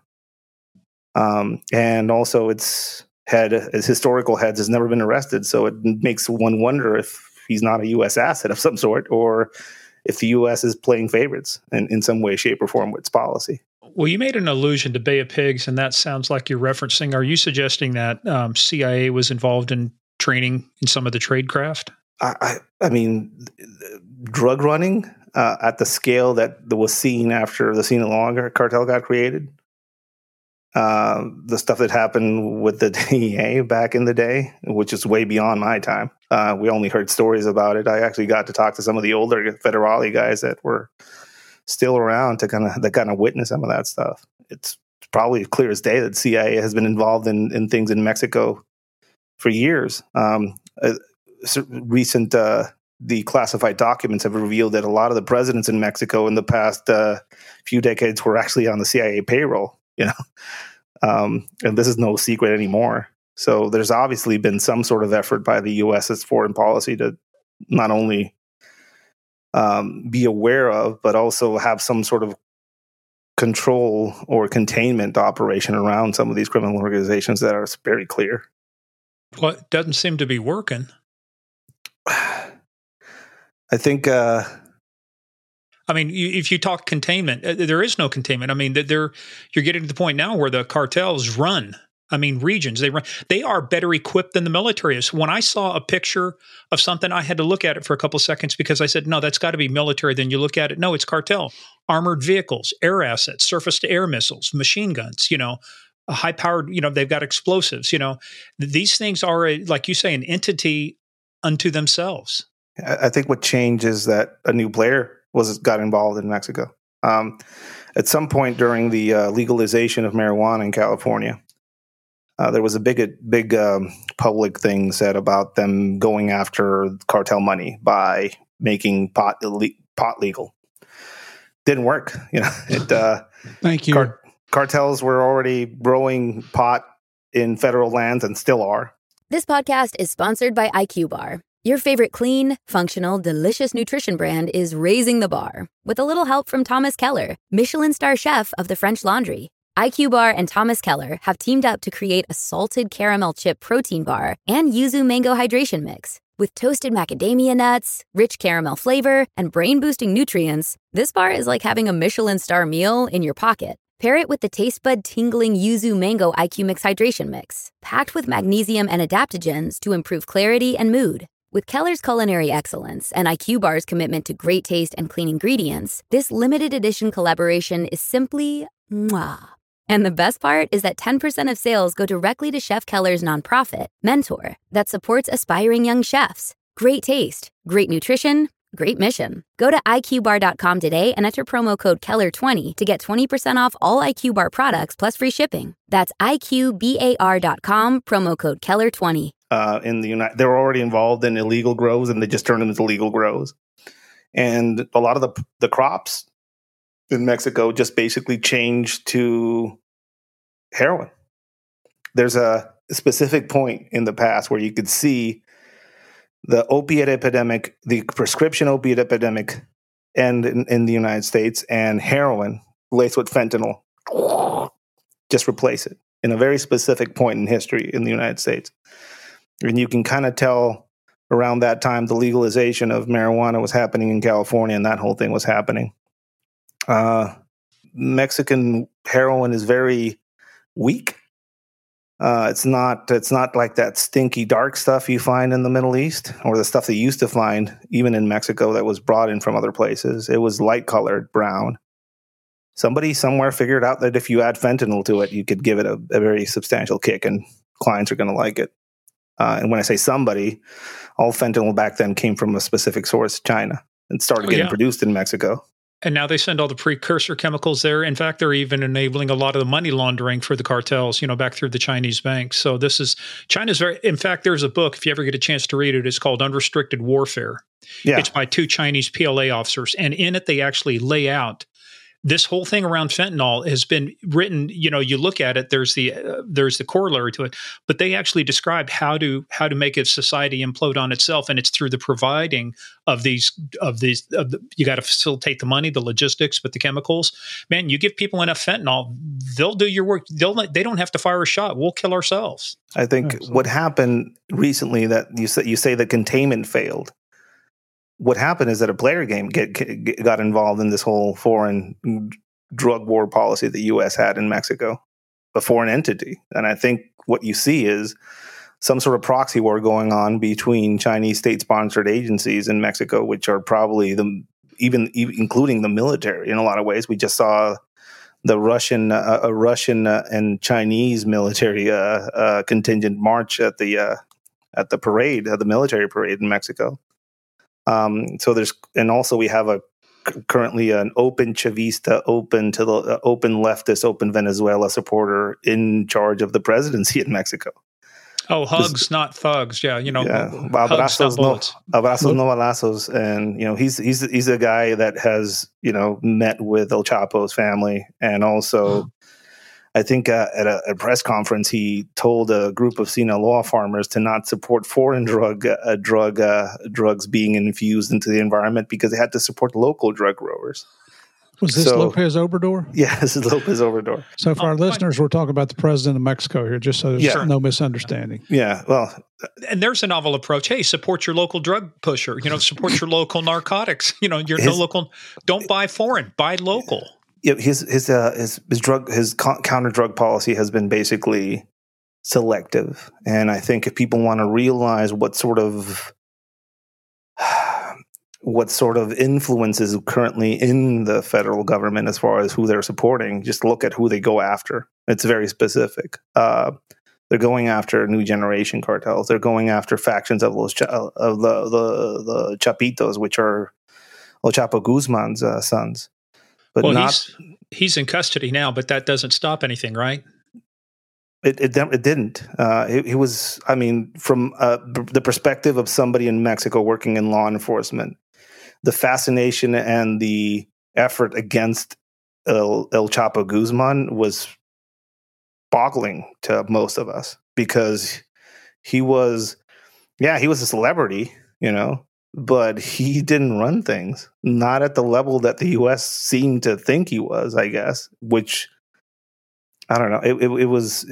[SPEAKER 4] And also its historical heads has never been arrested. So it makes one wonder if he's not a U.S. asset of some sort, or if the U.S. is playing favorites in some way, shape, or form with its policy.
[SPEAKER 2] Well, you made an allusion to Bay of Pigs, and that sounds like you're referencing. Are you suggesting that CIA was involved in training in some of the tradecraft?
[SPEAKER 4] I mean, drug running at the scale that was seen after the Sinaloa cartel got created. The stuff that happened with the DEA back in the day, which is way beyond my time. We only heard stories about it. I actually got to talk to some of the older Federale guys that were still around to kind of witness some of that stuff. It's probably clear as day that CIA has been involved in things in Mexico for years. Recent declassified documents have revealed that a lot of the presidents in Mexico in the past few decades were actually on the CIA payroll. And this is no secret anymore. So there's obviously been some sort of effort by the U.S.'s foreign policy to not only be aware of, but also have some sort of control or containment operation around some of these criminal organizations that are very clear.
[SPEAKER 2] Well, it doesn't seem to be working.
[SPEAKER 4] I think...
[SPEAKER 2] I mean, if you talk containment, there is no containment. I mean, you're getting to the point now where the cartels run. I mean, regions, they run. They are better equipped than the military is. When I saw a picture of something, I had to look at it for a couple of seconds because I said, no, that's got to be military. Then you look at it. No, it's cartel. Armored vehicles, air assets, surface-to-air missiles, machine guns, high-powered, they've got explosives. These things are, like you say, an entity unto themselves.
[SPEAKER 4] I think what changed is that a new player got involved in Mexico. At some point during the legalization of marijuana in California, there was a big public thing said about them going after cartel money by making pot legal. Didn't work.
[SPEAKER 3] Thank you.
[SPEAKER 4] Cartels were already growing pot in federal lands and still are.
[SPEAKER 1] This podcast is sponsored by IQ Bar. Your favorite clean, functional, delicious nutrition brand is raising the bar with a little help from Thomas Keller, Michelin star chef of the French Laundry. IQ Bar and Thomas Keller have teamed up to create a salted caramel chip protein bar and yuzu mango hydration mix. With toasted macadamia nuts, rich caramel flavor, and brain-boosting nutrients, this bar is like having a Michelin star meal in your pocket. Pair it with the taste bud tingling yuzu mango IQ Mix hydration mix, packed with magnesium and adaptogens to improve clarity and mood. With Keller's culinary excellence and IQ Bar's commitment to great taste and clean ingredients, this limited edition collaboration is simply mwah. And the best part is that 10% of sales go directly to Chef Keller's nonprofit, Mentor, that supports aspiring young chefs. Great taste, great nutrition, great mission. Go to IQBar.com today and enter promo code Keller20 to get 20% off all IQ Bar products plus free shipping. That's IQBAR.com, promo code Keller20.
[SPEAKER 4] In the they were already involved in illegal grows, and they just turned them into legal grows. And a lot of the crops in Mexico just basically changed to heroin. There's a specific point in the past where you could see the opiate epidemic, the prescription opiate epidemic, and in the United States, and heroin laced with fentanyl, just replace it in a very specific point in history in the United States. And you can kind of tell around that time the legalization of marijuana was happening in California, and that whole thing was happening. Mexican heroin is very weak. It's not like that stinky dark stuff you find in the Middle East, or the stuff they used to find even in Mexico that was brought in from other places. It was light colored brown. Somebody somewhere figured out that if you add fentanyl to it, you could give it a very substantial kick, and clients are going to like it. And when I say somebody, all fentanyl back then came from a specific source, China, and started getting produced in Mexico.
[SPEAKER 2] And now they send all the precursor chemicals there. In fact, they're even enabling a lot of the money laundering for the cartels, back through the Chinese banks. So China's very, in fact, there's a book, if you ever get a chance to read it, it's called Unrestricted Warfare. Yeah. It's by 2 Chinese PLA officers. And in it, they actually lay out this whole thing around fentanyl has been written. You look at it. There's the corollary to it, but they actually describe how to make a society implode on itself, and it's through the providing of these. You got to facilitate the money, the logistics, but the chemicals. Man, you give people enough fentanyl, they'll do your work. They don't have to fire a shot. We'll kill ourselves.
[SPEAKER 4] I think what happened recently, that you say that containment failed. What happened is that a player game got involved in this whole foreign drug war policy the U.S. had in Mexico, a foreign entity. And I think what you see is some sort of proxy war going on between Chinese state-sponsored agencies in Mexico, which are probably even including the military in a lot of ways. We just saw the Russian and Chinese military contingent march at the parade, at the military parade in Mexico. Also we have currently an open Chavista, open leftist, open Venezuela supporter in charge of the presidency in Mexico.
[SPEAKER 2] Oh, hugs, not thugs. Yeah, hugs,
[SPEAKER 4] abrazos, no balazos. And he's a guy that has met with El Chapo's family, and also I think at a press conference he told a group of Sinaloa farmers to not support foreign drugs being infused into the environment because they had to support local drug growers.
[SPEAKER 3] Was this Lopez Obrador?
[SPEAKER 4] Yeah, this is Lopez Obrador.
[SPEAKER 3] So for our listeners, we're talking about the president of Mexico here, just so there's no misunderstanding.
[SPEAKER 4] Yeah, well.
[SPEAKER 2] And there's a novel approach. Hey, support your local drug pusher. Support your local narcotics. Local. Don't buy foreign. Buy local.
[SPEAKER 4] Yeah, his counter drug policy has been basically selective. And I think if people want to realize what sort of influence is currently in the federal government as far as who they're supporting, just look at who they go after. It's very specific. They're going after new generation cartels. They're going after factions of the Chapitos, which are El Chapo Guzman's sons. But
[SPEAKER 2] he's in custody now, but that doesn't stop anything, right?
[SPEAKER 4] It didn't. He was, from the perspective of somebody in Mexico working in law enforcement, the fascination and the effort against El Chapo Guzman was boggling to most of us, because he was a celebrity, but he didn't run things, not at the level that the U.S. seemed to think he was, I guess, which I don't know. He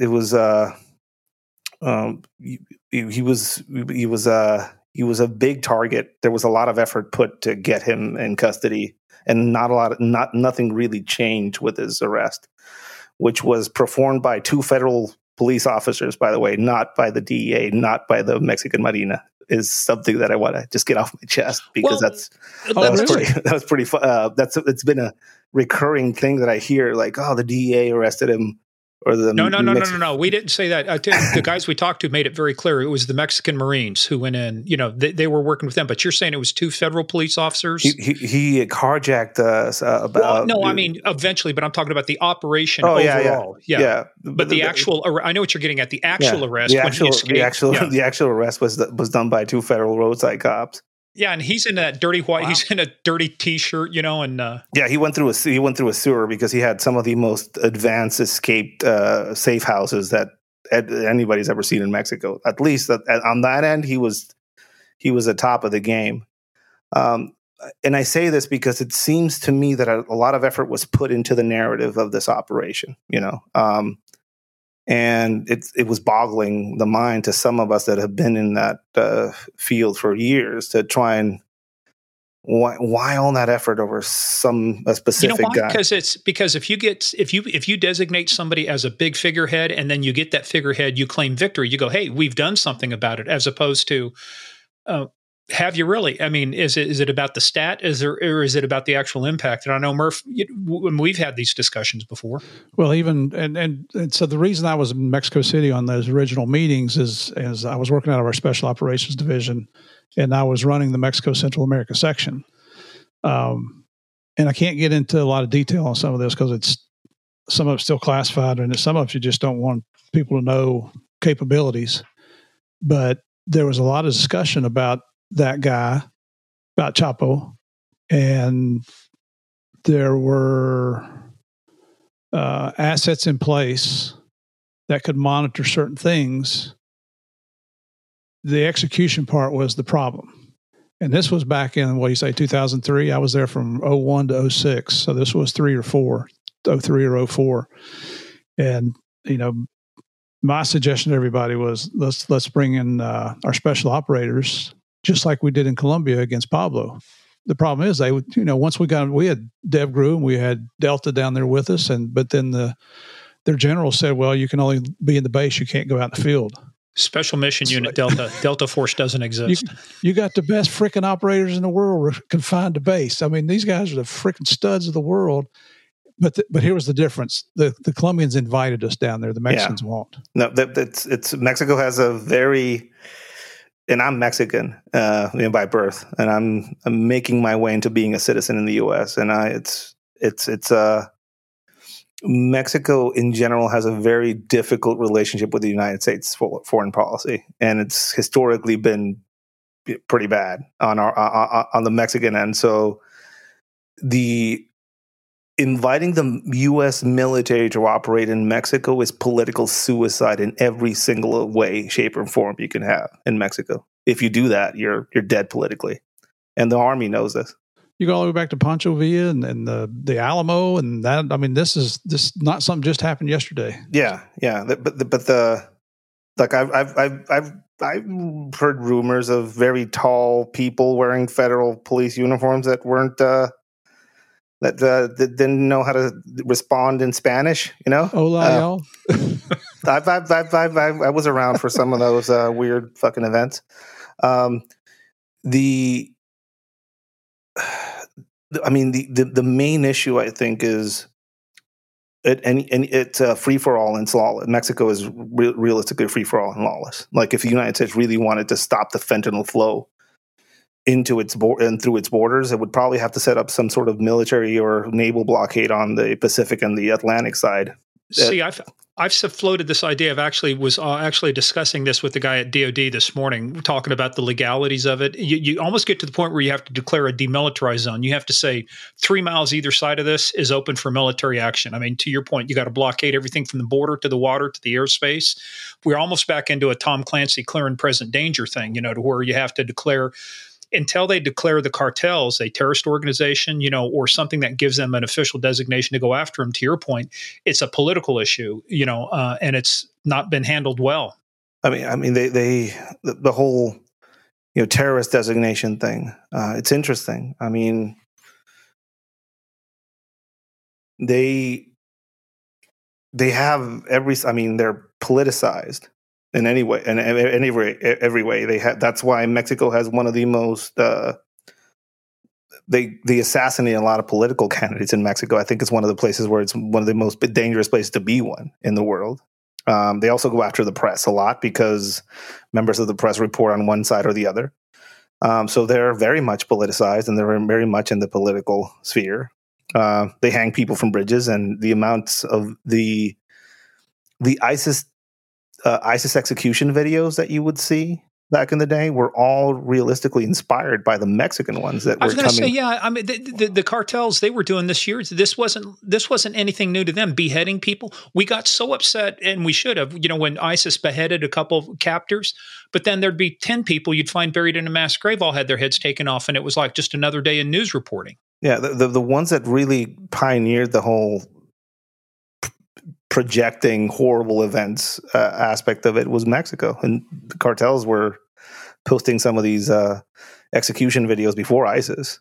[SPEAKER 4] was a big target. There was a lot of effort put to get him in custody, and nothing really changed with his arrest, which was performed by 2 federal police officers, by the way, not by the DEA, not by the Mexican Marina, is something that I want to just get off my chest, because that's pretty fun. It's been a recurring thing that I hear, like, oh, the DEA arrested him. Or
[SPEAKER 2] No. We didn't say that. The guys we talked to made it very clear. It was the Mexican Marines who went in. They were working with them. But you're saying it was 2 federal police officers?
[SPEAKER 4] He carjacked us.
[SPEAKER 2] Eventually. But I'm talking about the operation
[SPEAKER 4] overall. Yeah.
[SPEAKER 2] But the actual, I know what you're getting at. The actual arrest.
[SPEAKER 4] The actual arrest was done by 2 federal roadside cops.
[SPEAKER 2] Yeah, and he's in that dirty white. Wow. He's in a dirty T-shirt, and
[SPEAKER 4] he went through a sewer because he had some of the most advanced escaped safe houses that anybody's ever seen in Mexico. At least on that end, he was at top of the game. And I say this because it seems to me that a lot of effort was put into the narrative of this operation. And it was boggling the mind to some of us that have been in that field for years to try and why all that effort over a specific guy?
[SPEAKER 2] Because if you designate somebody as a big figurehead and then you get that figurehead, you claim victory. You go, hey, we've done something about it, as opposed to. Have you really? Is it about the stat? Or is it about the actual impact? And I know, Murph, we've had these discussions before.
[SPEAKER 3] Well, even and so the reason I was in Mexico City on those original meetings is I was working out of our Special Operations Division, and I was running the Mexico Central America section. And I can't get into a lot of detail on some of this because some of it's still classified, and some of it you just don't want people to know capabilities. But there was a lot of discussion about that guy, about Chapo, and there were assets in place that could monitor certain things. The execution part was the problem. And this was back in, 2003? I was there from 01 to 06. So this was 03 or 04. And, my suggestion to everybody was let's bring in our special operators, just like we did in Colombia against Pablo. the problem is they would, once we had DevGru and we had Delta down there with us, but then their general said, well, you can only be in the base, you can't go out in the field.
[SPEAKER 2] Special Mission Unit Delta Force doesn't exist.
[SPEAKER 3] You got the best freaking operators in the world confined to base. I mean, these guys are the freaking studs of the world. But here was the difference: the Colombians invited us down there. The Mexicans won't.
[SPEAKER 4] No, it's Mexico has a very, and I'm Mexican by birth, and I'm making my way into being a citizen in the U.S. And Mexico in general has a very difficult relationship with the United States foreign policy, and it's historically been pretty bad on the Mexican end. So inviting the U.S. military to operate in Mexico is political suicide in every single way, shape, or form you can have in Mexico. If you do that, you're dead politically, and the Army knows this.
[SPEAKER 3] You go all the way back to Pancho Villa and the Alamo and that. I mean, this not something just happened yesterday.
[SPEAKER 4] Yeah. I've heard rumors of very tall people wearing federal police uniforms that weren't that didn't know how to respond in Spanish.
[SPEAKER 3] Hola, y'all.
[SPEAKER 4] I was around for some of those weird fucking events. The main issue, I think, is it's free for all and lawless. Mexico is realistically free for all and lawless. Like if the United States really wanted to stop the fentanyl flow into its and through its borders, it would probably have to set up some sort of military or naval blockade on the Pacific and the Atlantic side.
[SPEAKER 2] See, I've floated this idea. Was actually discussing this with the guy at DoD this morning, talking about the legalities of it. You almost get to the point where you have to declare a demilitarized zone. You have to say 3 miles either side of this is open for military action. I mean, to your point, you got to blockade everything from the border to the water to the airspace. We're almost back into a Tom Clancy clear and present danger thing, to where you have to declare. Until they declare the cartels a terrorist organization, or something that gives them an official designation to go after them, to your point, it's a political issue, and it's not been handled well.
[SPEAKER 4] I mean, the whole, terrorist designation thing. It's interesting. I mean, they have they're politicized. In any way, and every way they have. That's why Mexico has one of the most. They assassinate a lot of political candidates in Mexico. I think it's one of the places where it's one of the most dangerous places to be one in the world. They also go after the press a lot because members of the press report on one side or the other. So they're very much politicized and they're very much in the political sphere. They hang people from bridges, and the amounts of the ISIS execution videos that you would see back in the day were all realistically inspired by the Mexican ones that were coming. I was going to say,
[SPEAKER 2] yeah. I mean, the cartels, they were doing this years. This wasn't anything new to them. Beheading people. We got so upset, and we should have. When ISIS beheaded a couple of captors, but then there'd be 10 people you'd find buried in a mass grave, all had their heads taken off, and it was like just another day in news reporting.
[SPEAKER 4] Yeah, the ones that really pioneered the whole projecting horrible events aspect of it was Mexico, and the cartels were posting some of these execution videos before ISIS.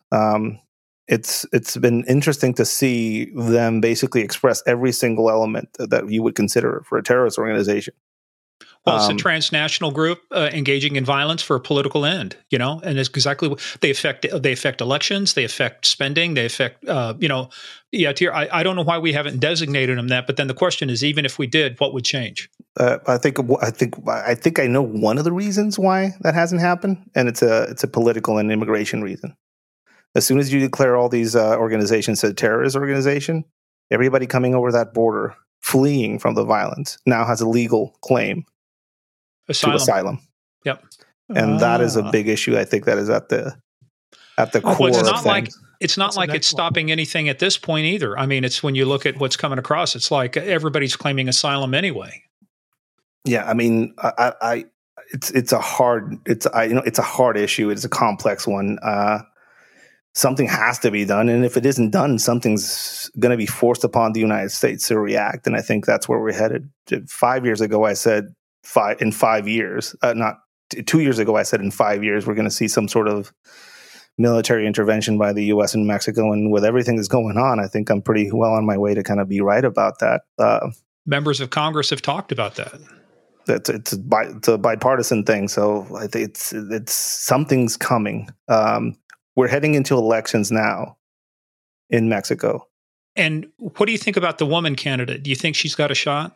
[SPEAKER 4] It's been interesting to see them basically express every single element that you would consider for a terrorist organization.
[SPEAKER 2] Well, it's a transnational group engaging in violence for a political end, and it's exactly what they affect. They affect elections. They affect spending. They affect, I don't know why we haven't designated them that. But then the question is, even if we did, what would change?
[SPEAKER 4] I think I know one of the reasons why that hasn't happened, and it's a political and immigration reason. As soon as you declare all these organizations a terrorist organization, everybody coming over that border, fleeing from the violence, now has a legal claim. Asylum.
[SPEAKER 2] Yep.
[SPEAKER 4] And that is a big issue. I think that is at the core
[SPEAKER 2] it's
[SPEAKER 4] of
[SPEAKER 2] not
[SPEAKER 4] things.
[SPEAKER 2] It's not like it's stopping anything at this point either. I mean, it's when you look at what's coming across, it's like everybody's claiming asylum anyway.
[SPEAKER 4] Yeah, I mean, it's a hard issue. It's a complex one. Something has to be done, and if it isn't done, something's going to be forced upon the United States to react. And I think that's where we're headed. 5 years ago, I said in 5 years, not 2 years ago, I said in 5 years, we're going to see some sort of military intervention by the U.S. and Mexico. And with everything that's going on, I think I'm pretty well on my way to kind of be right about that.
[SPEAKER 2] Members of Congress have talked about that.
[SPEAKER 4] It's a bipartisan thing. So I think it's something's coming. We're heading into elections now in Mexico.
[SPEAKER 2] And what do you think about the woman candidate? Do you think she's got a shot?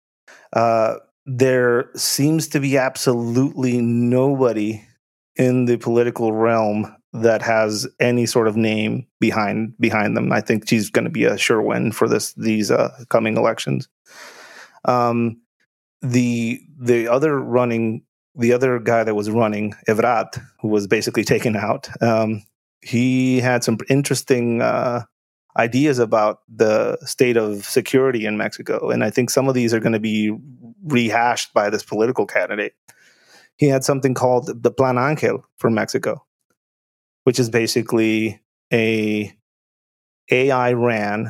[SPEAKER 4] There seems to be absolutely nobody in the political realm that has any sort of name behind them. I think she's going to be a sure win for these coming elections. The other guy that was running, Ebrard, who was basically taken out, he had some interesting ideas about the state of security in Mexico. And I think some of these are going to be rehashed by this political candidate. He had something called the Plan Ángel for Mexico, which is basically a AI-ran,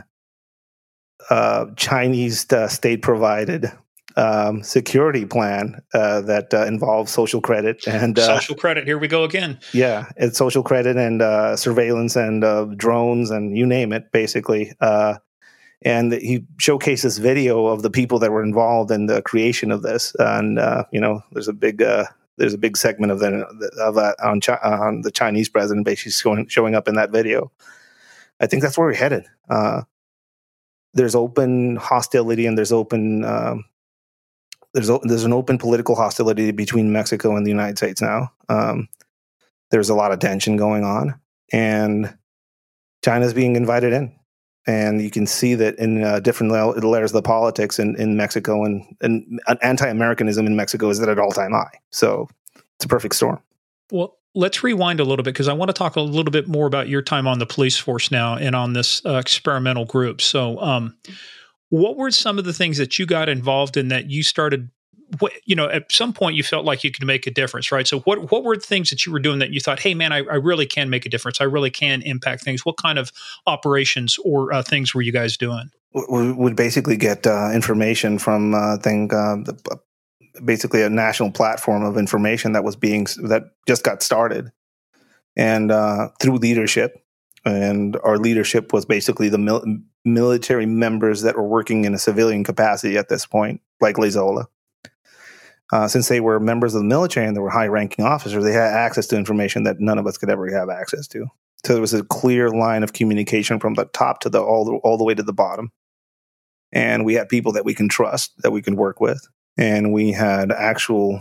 [SPEAKER 4] Chinese state-provided security plan that involves social credit and
[SPEAKER 2] social credit. Here we go again.
[SPEAKER 4] Yeah, it's social credit and surveillance and drones and you name it, basically. And he showcased this video of the people that were involved in the creation of this. And there's a big segment of that on the Chinese president basically showing up in that video. I think that's where we're headed. There's open hostility and there's an open political hostility between Mexico and the United States now. There's a lot of tension going on, and China's being invited in. And you can see that in different layers of the politics in Mexico, and anti-Americanism in Mexico is at an all-time high. So it's a perfect storm.
[SPEAKER 2] Well, let's rewind a little bit because I want to talk a little bit more about your time on the police force now and on this experimental group. So what were some of the things that you got involved in that you started, at some point you felt like you could make a difference, right? So what were the things that you were doing that you thought, hey, man, I really can make a difference. I really can impact things. What kind of operations or things were you guys doing?
[SPEAKER 4] We would basically get information from, basically a national platform of information that just got started. And through leadership. And our leadership was basically the military members that were working in a civilian capacity at this point, like Leizola. Since they were members of the military and they were high-ranking officers, they had access to information that none of us could ever have access to. So there was a clear line of communication from the top to all the way to the bottom. And we had people that we can trust, that we can work with. And we had actual,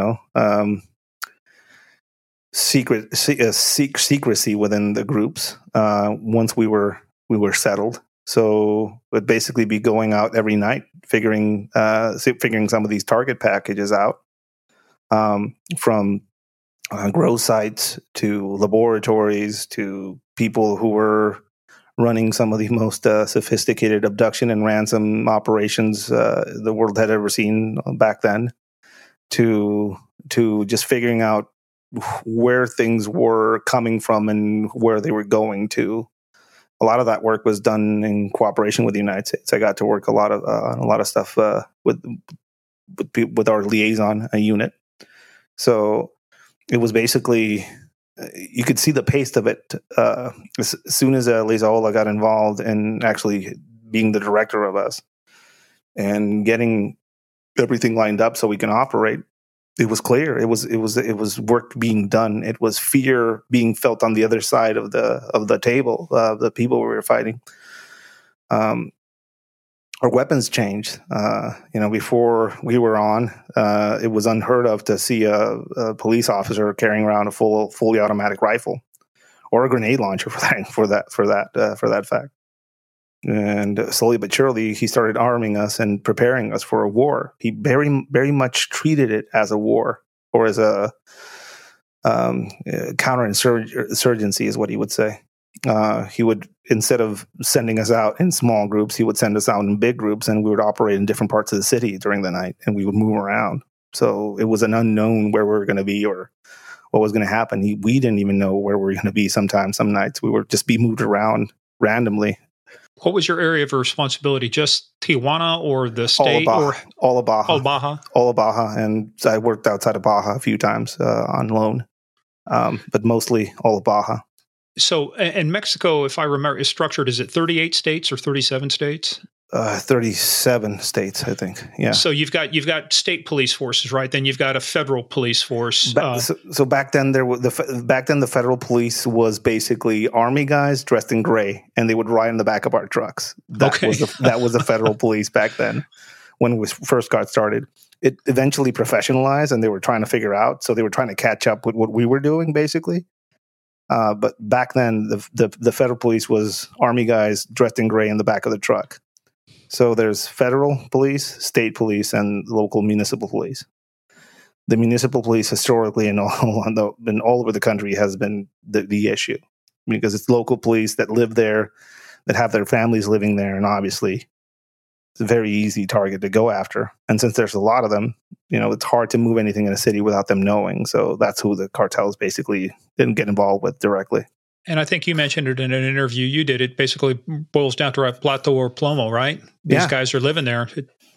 [SPEAKER 4] secrecy within the groups once we were settled. So would basically be going out every night, figuring some of these target packages out, from grow sites to laboratories to people who were running some of the most sophisticated abduction and ransom operations the world had ever seen back then, to just figuring out where things were coming from and where they were going to. A lot of that work was done in cooperation with the United States. I got to work a lot of stuff with our liaison unit. So it was basically, you could see the pace of it as soon as Leizola got involved in actually being the director of us and getting everything lined up so we can operate. It was clear. It was work being done. It was fear being felt on the other side of the table. The people we were fighting. Our weapons changed. Before we were on, it was unheard of to see a police officer carrying around a fully automatic rifle or a grenade launcher for that fact. And slowly but surely, he started arming us and preparing us for a war. He very, very much treated it as a war, or as a counterinsurgency, is what he would say. He would, instead of sending us out in small groups, he would send us out in big groups, and we would operate in different parts of the city during the night, and we would move around. So it was an unknown where we were going to be or what was going to happen. We didn't even know where we were going to be sometimes. Some nights we would just be moved around randomly.
[SPEAKER 2] What was your area of responsibility? Just Tijuana or the state?
[SPEAKER 4] All of Baja.
[SPEAKER 2] Oh, Baja.
[SPEAKER 4] All of Baja. And I worked outside of Baja a few times on loan, but mostly all of Baja.
[SPEAKER 2] So, and Mexico, if I remember, is structured, is it 38 states or 37 states?
[SPEAKER 4] 37 states, I think. Yeah.
[SPEAKER 2] So you've got state police forces, right? Then you've got a federal police force.
[SPEAKER 4] So back then the federal police was basically army guys dressed in gray, and they would ride in the back of our trucks. That was the federal police back then when we first got started. It eventually professionalized, and they were trying to figure out. So they were trying to catch up with what we were doing, basically. But back then, the federal police was army guys dressed in gray in the back of the truck. So there's federal police, state police, and local municipal police. The municipal police historically and all over the country has been the issue, because it's local police that live there, that have their families living there, and obviously it's a very easy target to go after. And since there's a lot of them, it's hard to move anything in a city without them knowing. So that's who the cartels basically didn't get involved with directly.
[SPEAKER 2] And I think you mentioned it in an interview you did. It basically boils down to Plato or Plomo, right? These guys are living there.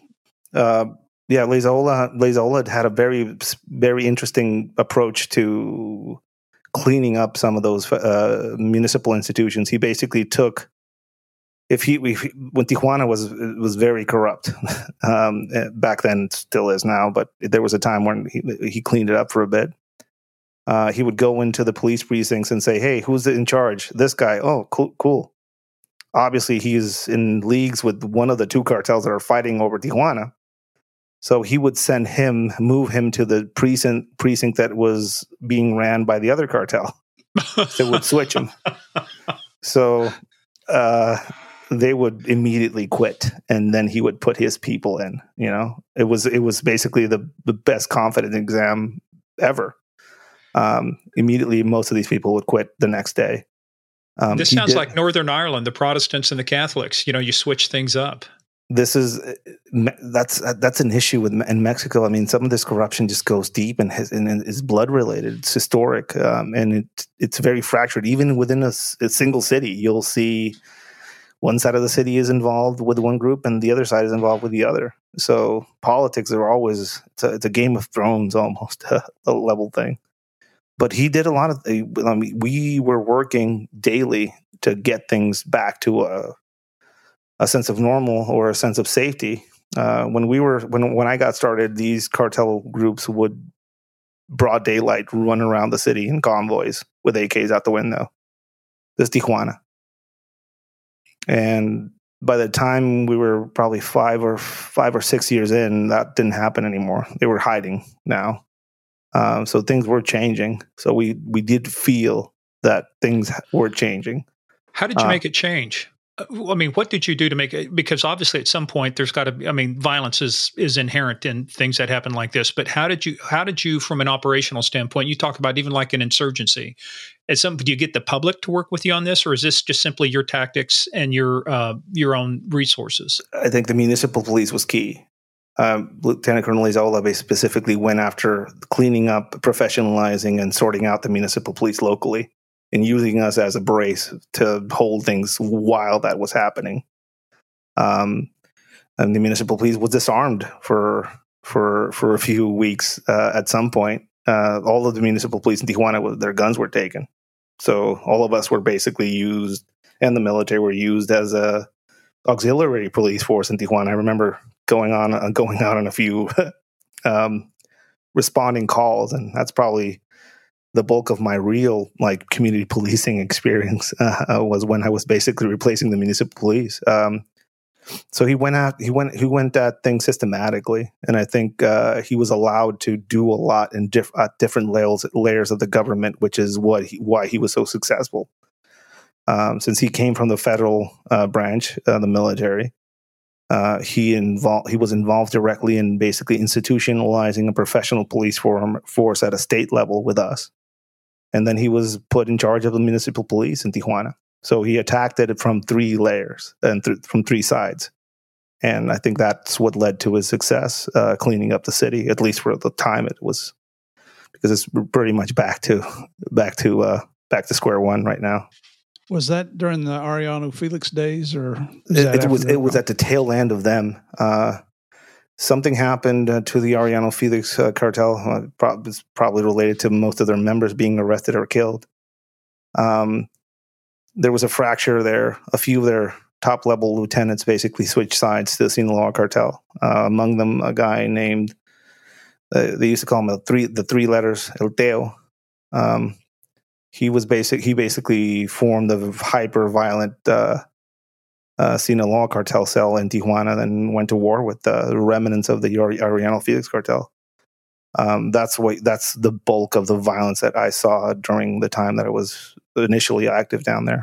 [SPEAKER 4] Leizaola had a very, very interesting approach to cleaning up some of those municipal institutions. He basically took, when Tijuana was very corrupt back then, it still is now, but there was a time when he cleaned it up for a bit. He would go into the police precincts and say, "Hey, who's in charge? This guy. Oh, cool. Obviously, he's in leagues with one of the two cartels that are fighting over Tijuana." So he would move him to the precinct that was being ran by the other cartel. So would switch him. So they would immediately quit, and then he would put his people in. It was basically the best confidence exam ever. Immediately, most of these people would quit the next day.
[SPEAKER 2] This sounds like Northern Ireland, the Protestants and the Catholics. You switch things up.
[SPEAKER 4] That's an issue in Mexico. I mean, some of this corruption just goes deep and is blood related. It's historic, and it's very fractured. Even within a single city, you'll see one side of the city is involved with one group, and the other side is involved with the other. So politics are always it's a Game of Thrones almost a level thing. But he did a lot of. We were working daily to get things back to a sense of normal or a sense of safety. When I got started, these cartel groups would broad daylight run around the city in convoys with AKs out the window. This is Tijuana, and by the time we were probably 5 or 6 years in, that didn't happen anymore. They were hiding now. So things were changing. So we did feel that things were changing.
[SPEAKER 2] How did you make it change? I mean, what did you do to make it? Because obviously, at some point, there's got to be. I mean, violence is inherent in things that happen like this. But how did you, from an operational standpoint, you talk about even like an insurgency? Do you get the public to work with you on this, or is this just simply your tactics and your own resources?
[SPEAKER 4] I think the municipal police was key. Lieutenant Colonel Leizaola specifically went after cleaning up, professionalizing, and sorting out the municipal police locally, and using us as a brace to hold things while that was happening. And the municipal police was disarmed for a few weeks. At some point, all of the municipal police in Tijuana, their guns were taken. So all of us were basically used, and the military were used as a auxiliary police force in Tijuana. I remember going out on a few responding calls, and that's probably the bulk of my real community policing experience was when I was basically replacing the municipal police. So he went at things systematically, and I think he was allowed to do a lot in different layers of the government, which is why he was so successful. Since he came from the federal branch, the military, he was involved directly in basically institutionalizing a professional police force at a state level with us. And then he was put in charge of the municipal police in Tijuana. So he attacked it from 3 layers and from 3 sides. And I think that's what led to his success, cleaning up the city, at least for the time it was, because it's pretty much back to square one right now.
[SPEAKER 3] Was that during the Arellano Felix days, or
[SPEAKER 4] it was at the tail end of them? Something happened to the Arellano Felix cartel. It's probably related to most of their members being arrested or killed. there was a fracture there. A few of their top level lieutenants basically switched sides to the Sinaloa cartel. Among them, a guy named they used to call him the three letters El Teo. He basically formed a hyper violent Sinaloa cartel cell in Tijuana, then went to war with the remnants of the Arellano Felix cartel. That's the bulk of the violence that I saw during the time that I was initially active down there.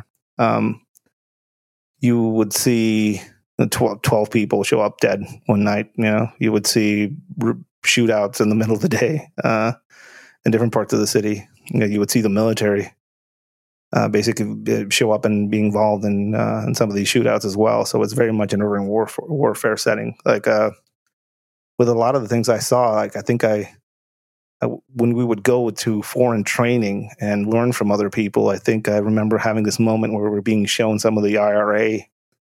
[SPEAKER 4] You would see 12 people show up dead one night. You would see shootouts in the middle of the day in different parts of the city. You would see the military basically show up and be involved in some of these shootouts as well. So it's very much an urban warfare setting. Like with a lot of the things I saw, like I think when we would go to foreign training and learn from other people, I think I remember having this moment where we were being shown some of the IRA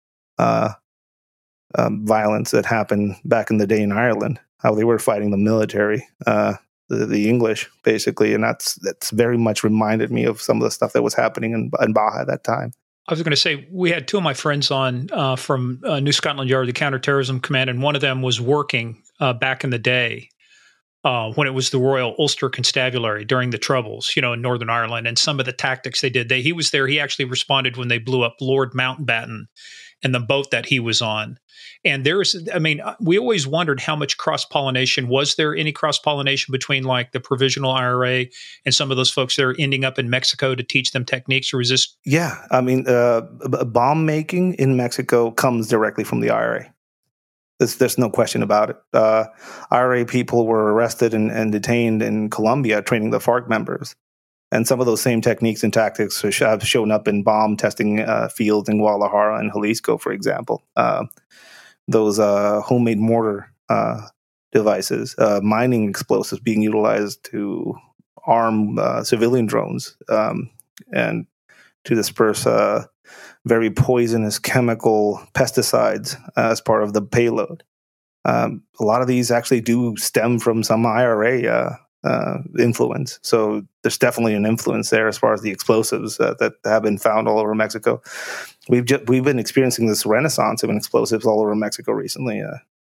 [SPEAKER 4] violence that happened back in the day in Ireland, how they were fighting the military, the English, basically. And that's very much reminded me of some of the stuff that was happening in Baja at that time.
[SPEAKER 2] I was going to say, we had two of my friends on from New Scotland Yard, the Counterterrorism Command, and one of them was working back in the day when it was the Royal Ulster Constabulary during the Troubles, in Northern Ireland, and some of the tactics they did. He was there. He actually responded when they blew up Lord Mountbatten and the boat that he was on. And we always wondered how much cross-pollination. Was there any cross-pollination between like the provisional IRA and some of those folks that are ending up in Mexico to teach them techniques to resist?
[SPEAKER 4] Yeah. Bomb making in Mexico comes directly from the IRA. There's no question about it. IRA people were arrested and detained in Colombia training the FARC members. And some of those same techniques and tactics have shown up in bomb testing fields in Guadalajara and Jalisco, for example. Those homemade mortar devices, mining explosives being utilized to arm civilian drones and to disperse very poisonous chemical pesticides as part of the payload. A lot of these actually do stem from some IRA influence. So there's definitely an influence there as far as the explosives that have been found all over Mexico. We've been experiencing this renaissance of explosives all over Mexico recently.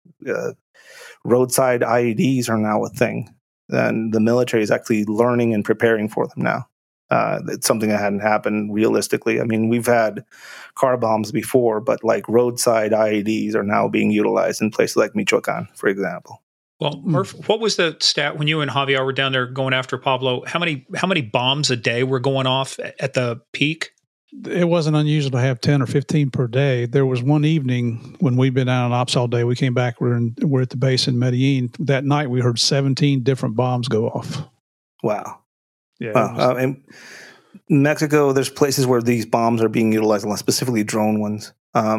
[SPEAKER 4] Roadside IEDs are now a thing, and the military is actually learning and preparing for them now. It's something that hadn't happened realistically. I mean, we've had car bombs before, but like roadside IEDs are now being utilized in places like Michoacan, for example.
[SPEAKER 2] Well, Murph, what was the stat when you and Javier were down there going after Pablo? How many bombs a day were going off at the peak?
[SPEAKER 3] It wasn't unusual to have 10 or 15 per day. There was one evening when we'd been out on ops all day. We came back. We're at the base in Medellin. That night, we heard 17 different bombs go off.
[SPEAKER 4] Wow.
[SPEAKER 3] Yeah.
[SPEAKER 4] Wow. In Mexico, there's places where these bombs are being utilized, specifically drone ones.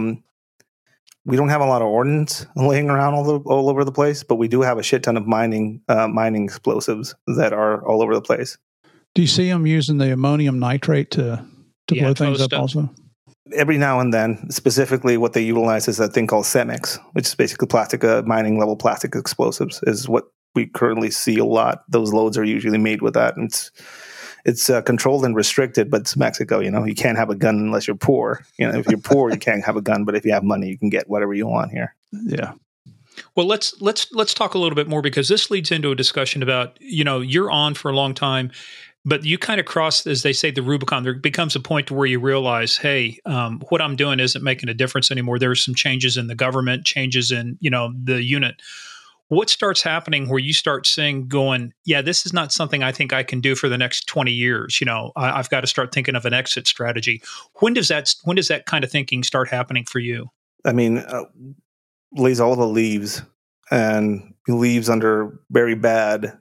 [SPEAKER 4] We don't have a lot of ordnance laying around all over the place, but we do have a shit ton of mining explosives that are all over the place.
[SPEAKER 3] Do you see them using the ammonium nitrate to blow things up also?
[SPEAKER 4] Every now and then, specifically what they utilize is that thing called CEMEX, which is basically plastic, mining level plastic explosives, is what we currently see a lot. Those loads are usually made with that. And it's controlled and restricted, but it's Mexico. You can't have a gun unless you're poor. If you're poor, you can't have a gun, but if you have money, you can get whatever you want here.
[SPEAKER 3] Yeah.
[SPEAKER 2] Well, let's talk a little bit more, because this leads into a discussion about, you're on for a long time, but you kind of cross, as they say, the Rubicon. There becomes a point to where you realize, hey, what I'm doing isn't making a difference anymore. There's some changes in the government, changes in, the unit. What starts happening where you start going, yeah, this is not something I think I can do for the next 20 years. I've got to start thinking of an exit strategy. When does that kind of thinking start happening for you?
[SPEAKER 4] I mean, Lays Oliva leaves, and he leaves under very bad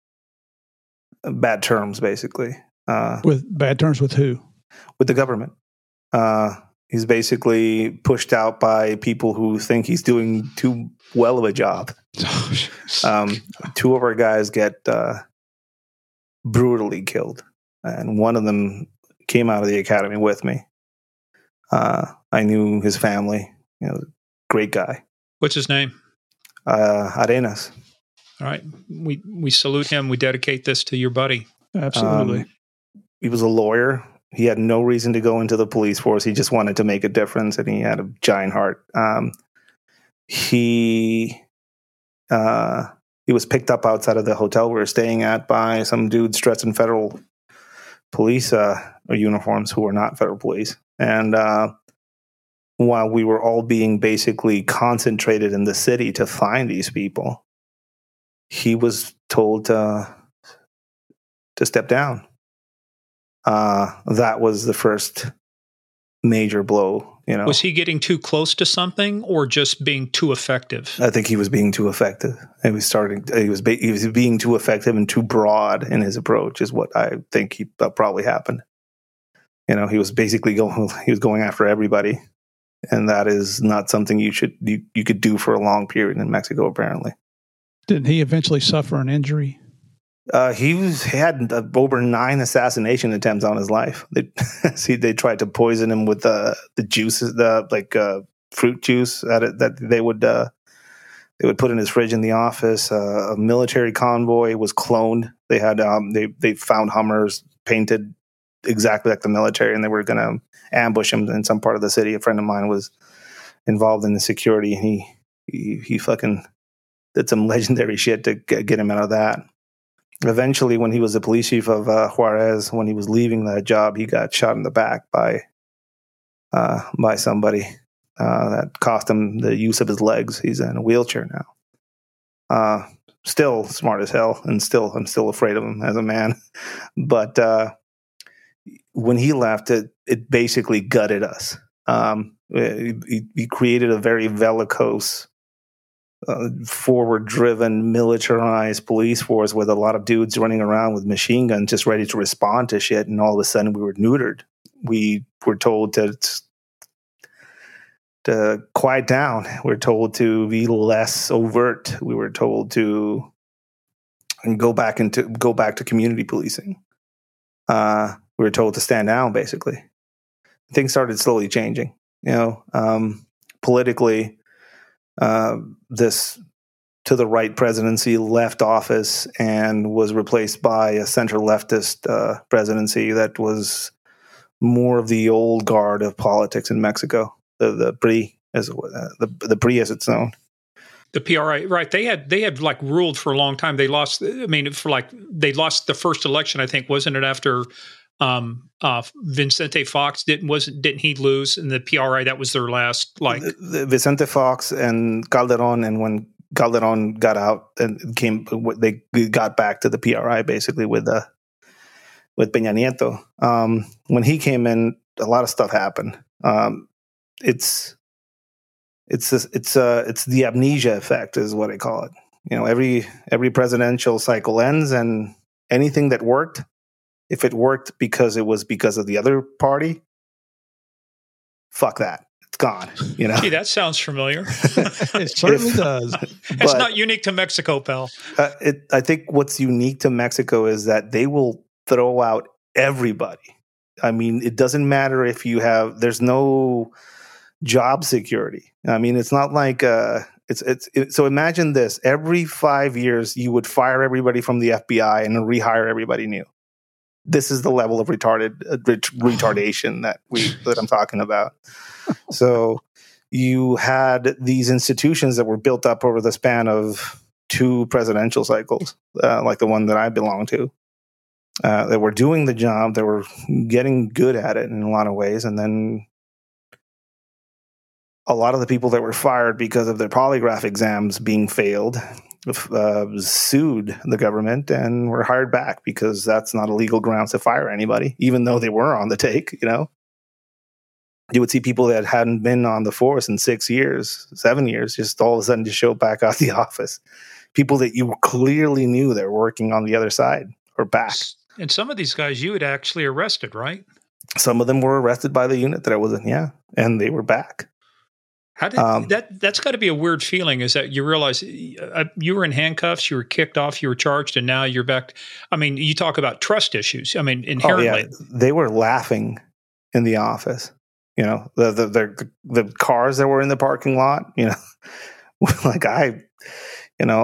[SPEAKER 4] terms, basically.
[SPEAKER 3] With bad terms with who?
[SPEAKER 4] With the government. He's basically pushed out by people who think he's doing too well of a job. Two of our guys get brutally killed, and one of them came out of the academy with me. I knew his family. Great guy.
[SPEAKER 2] What's his name?
[SPEAKER 4] Arenas.
[SPEAKER 2] All right. We salute him. We dedicate this to your buddy.
[SPEAKER 3] Absolutely.
[SPEAKER 4] He was a lawyer. He had no reason to go into the police force. He just wanted to make a difference, and he had a giant heart. He was picked up outside of the hotel we were staying at by some dudes dressed in federal police uniforms who were not federal police. And while we were all being basically concentrated in the city to find these people, he was told to step down. That was the first major blow.
[SPEAKER 2] Was he getting too close to something, or just being too effective?
[SPEAKER 4] I think he was being too effective. He was being too effective and too broad in his approach, is what I think probably happened. He was basically going after everybody, and that is not something you could do for a long period in Mexico. Apparently,
[SPEAKER 3] didn't he eventually suffer an injury?
[SPEAKER 4] He had over 9 assassination attempts on his life. They tried to poison him with the juices, fruit juice that they would put in his fridge in the office. A military convoy was cloned. They had they found Hummers painted exactly like the military, and they were going to ambush him in some part of the city. A friend of mine was involved in the security, and he fucking did some legendary shit to get him out of that. Eventually, when he was the police chief of Juarez, when he was leaving that job, he got shot in the back by somebody that cost him the use of his legs. He's in a wheelchair now. Still smart as hell, and I'm still afraid of him as a man. But when he left, it basically gutted us. He created a very bellicose, forward-driven, militarized police force with a lot of dudes running around with machine guns just ready to respond to shit, and all of a sudden we were neutered. We were told to quiet down. We were told to be less overt. We were told to go back to community policing. We were told to stand down, basically. Things started slowly changing. Politically, this to the right presidency left office and was replaced by a center leftist presidency that was more of the old guard of politics in Mexico. The PRI, the PRI as it's known.
[SPEAKER 2] The PRI, right? They had like ruled for a long time. They lost. They lost the first election. I think, wasn't it after Vicente Fox didn't he lose in the PRI? That was their last
[SPEAKER 4] the Vicente Fox and Calderon, and when Calderon got out and they got back to the PRI basically with Peña Nieto. When he came in, a lot of stuff happened. It's the amnesia effect is what I call it. Every presidential cycle ends, and anything that worked, if it worked because it was because of the other party, fuck that. It's gone.
[SPEAKER 2] Gee, that sounds familiar.
[SPEAKER 3] It certainly does.
[SPEAKER 2] It's not unique to Mexico, pal.
[SPEAKER 4] I think what's unique to Mexico is that they will throw out everybody. I mean, it doesn't matter if there's no job security. I mean, it's not like so imagine this: every 5 years, you would fire everybody from the FBI and rehire everybody new. This is the level of retardation that I'm talking about. So you had these institutions that were built up over the span of 2 presidential cycles, like the one that I belong to, that were doing the job, that were getting good at it in a lot of ways, and then a lot of the people that were fired because of their polygraph exams being failed sued the government and were hired back because that's not a legal grounds to fire anybody, even though they were on the take. You would see people that hadn't been on the force in 6 years, 7 years, just all of a sudden just show back out the office. People that you clearly knew they're working on the other side or back.
[SPEAKER 2] And some of these guys you had actually arrested, right?
[SPEAKER 4] Some of them were arrested by the unit that I was in, yeah, and they were back.
[SPEAKER 2] How did that's got to be a weird feeling, is that you realize you were in handcuffs, you were kicked off, you were charged, and now you're back. I mean, you talk about trust issues. I mean, inherently.
[SPEAKER 4] Oh, yeah. They were laughing in the office. The cars that were in the parking lot, like I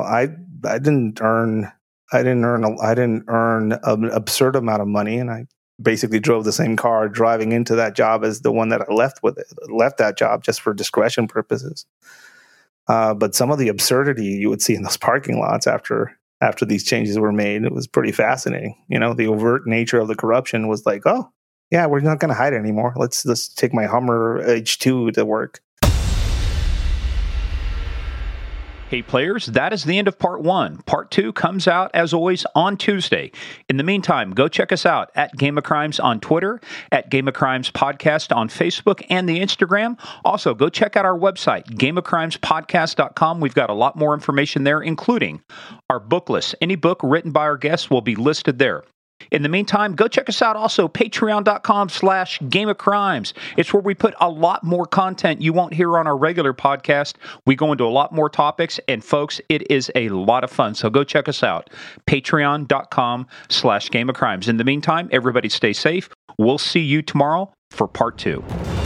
[SPEAKER 4] didn't earn an absurd amount of money, and basically drove the same car driving into that job as the one that I left that job just for discretion purposes. But some of the absurdity you would see in those parking lots after these changes were made, it was pretty fascinating. The overt nature of the corruption was like, oh, yeah, we're not going to hide anymore. Let's take my Hummer H2 to work.
[SPEAKER 5] Hey players, that is the end of part 1. Part 2 comes out, as always, on Tuesday. In the meantime, go check us out at Game of Crimes on Twitter, at Game of Crimes Podcast on Facebook and the Instagram. Also, go check out our website, gameofcrimespodcast.com. We've got a lot more information there, including our book list. Any book written by our guests will be listed there. In the meantime, go check us out also, patreon.com/Game of Crimes. It's where we put a lot more content you won't hear on our regular podcast. We go into a lot more topics, and folks, it is a lot of fun. So go check us out, patreon.com/Game of Crimes. In the meantime, everybody stay safe. We'll see you tomorrow for part 2.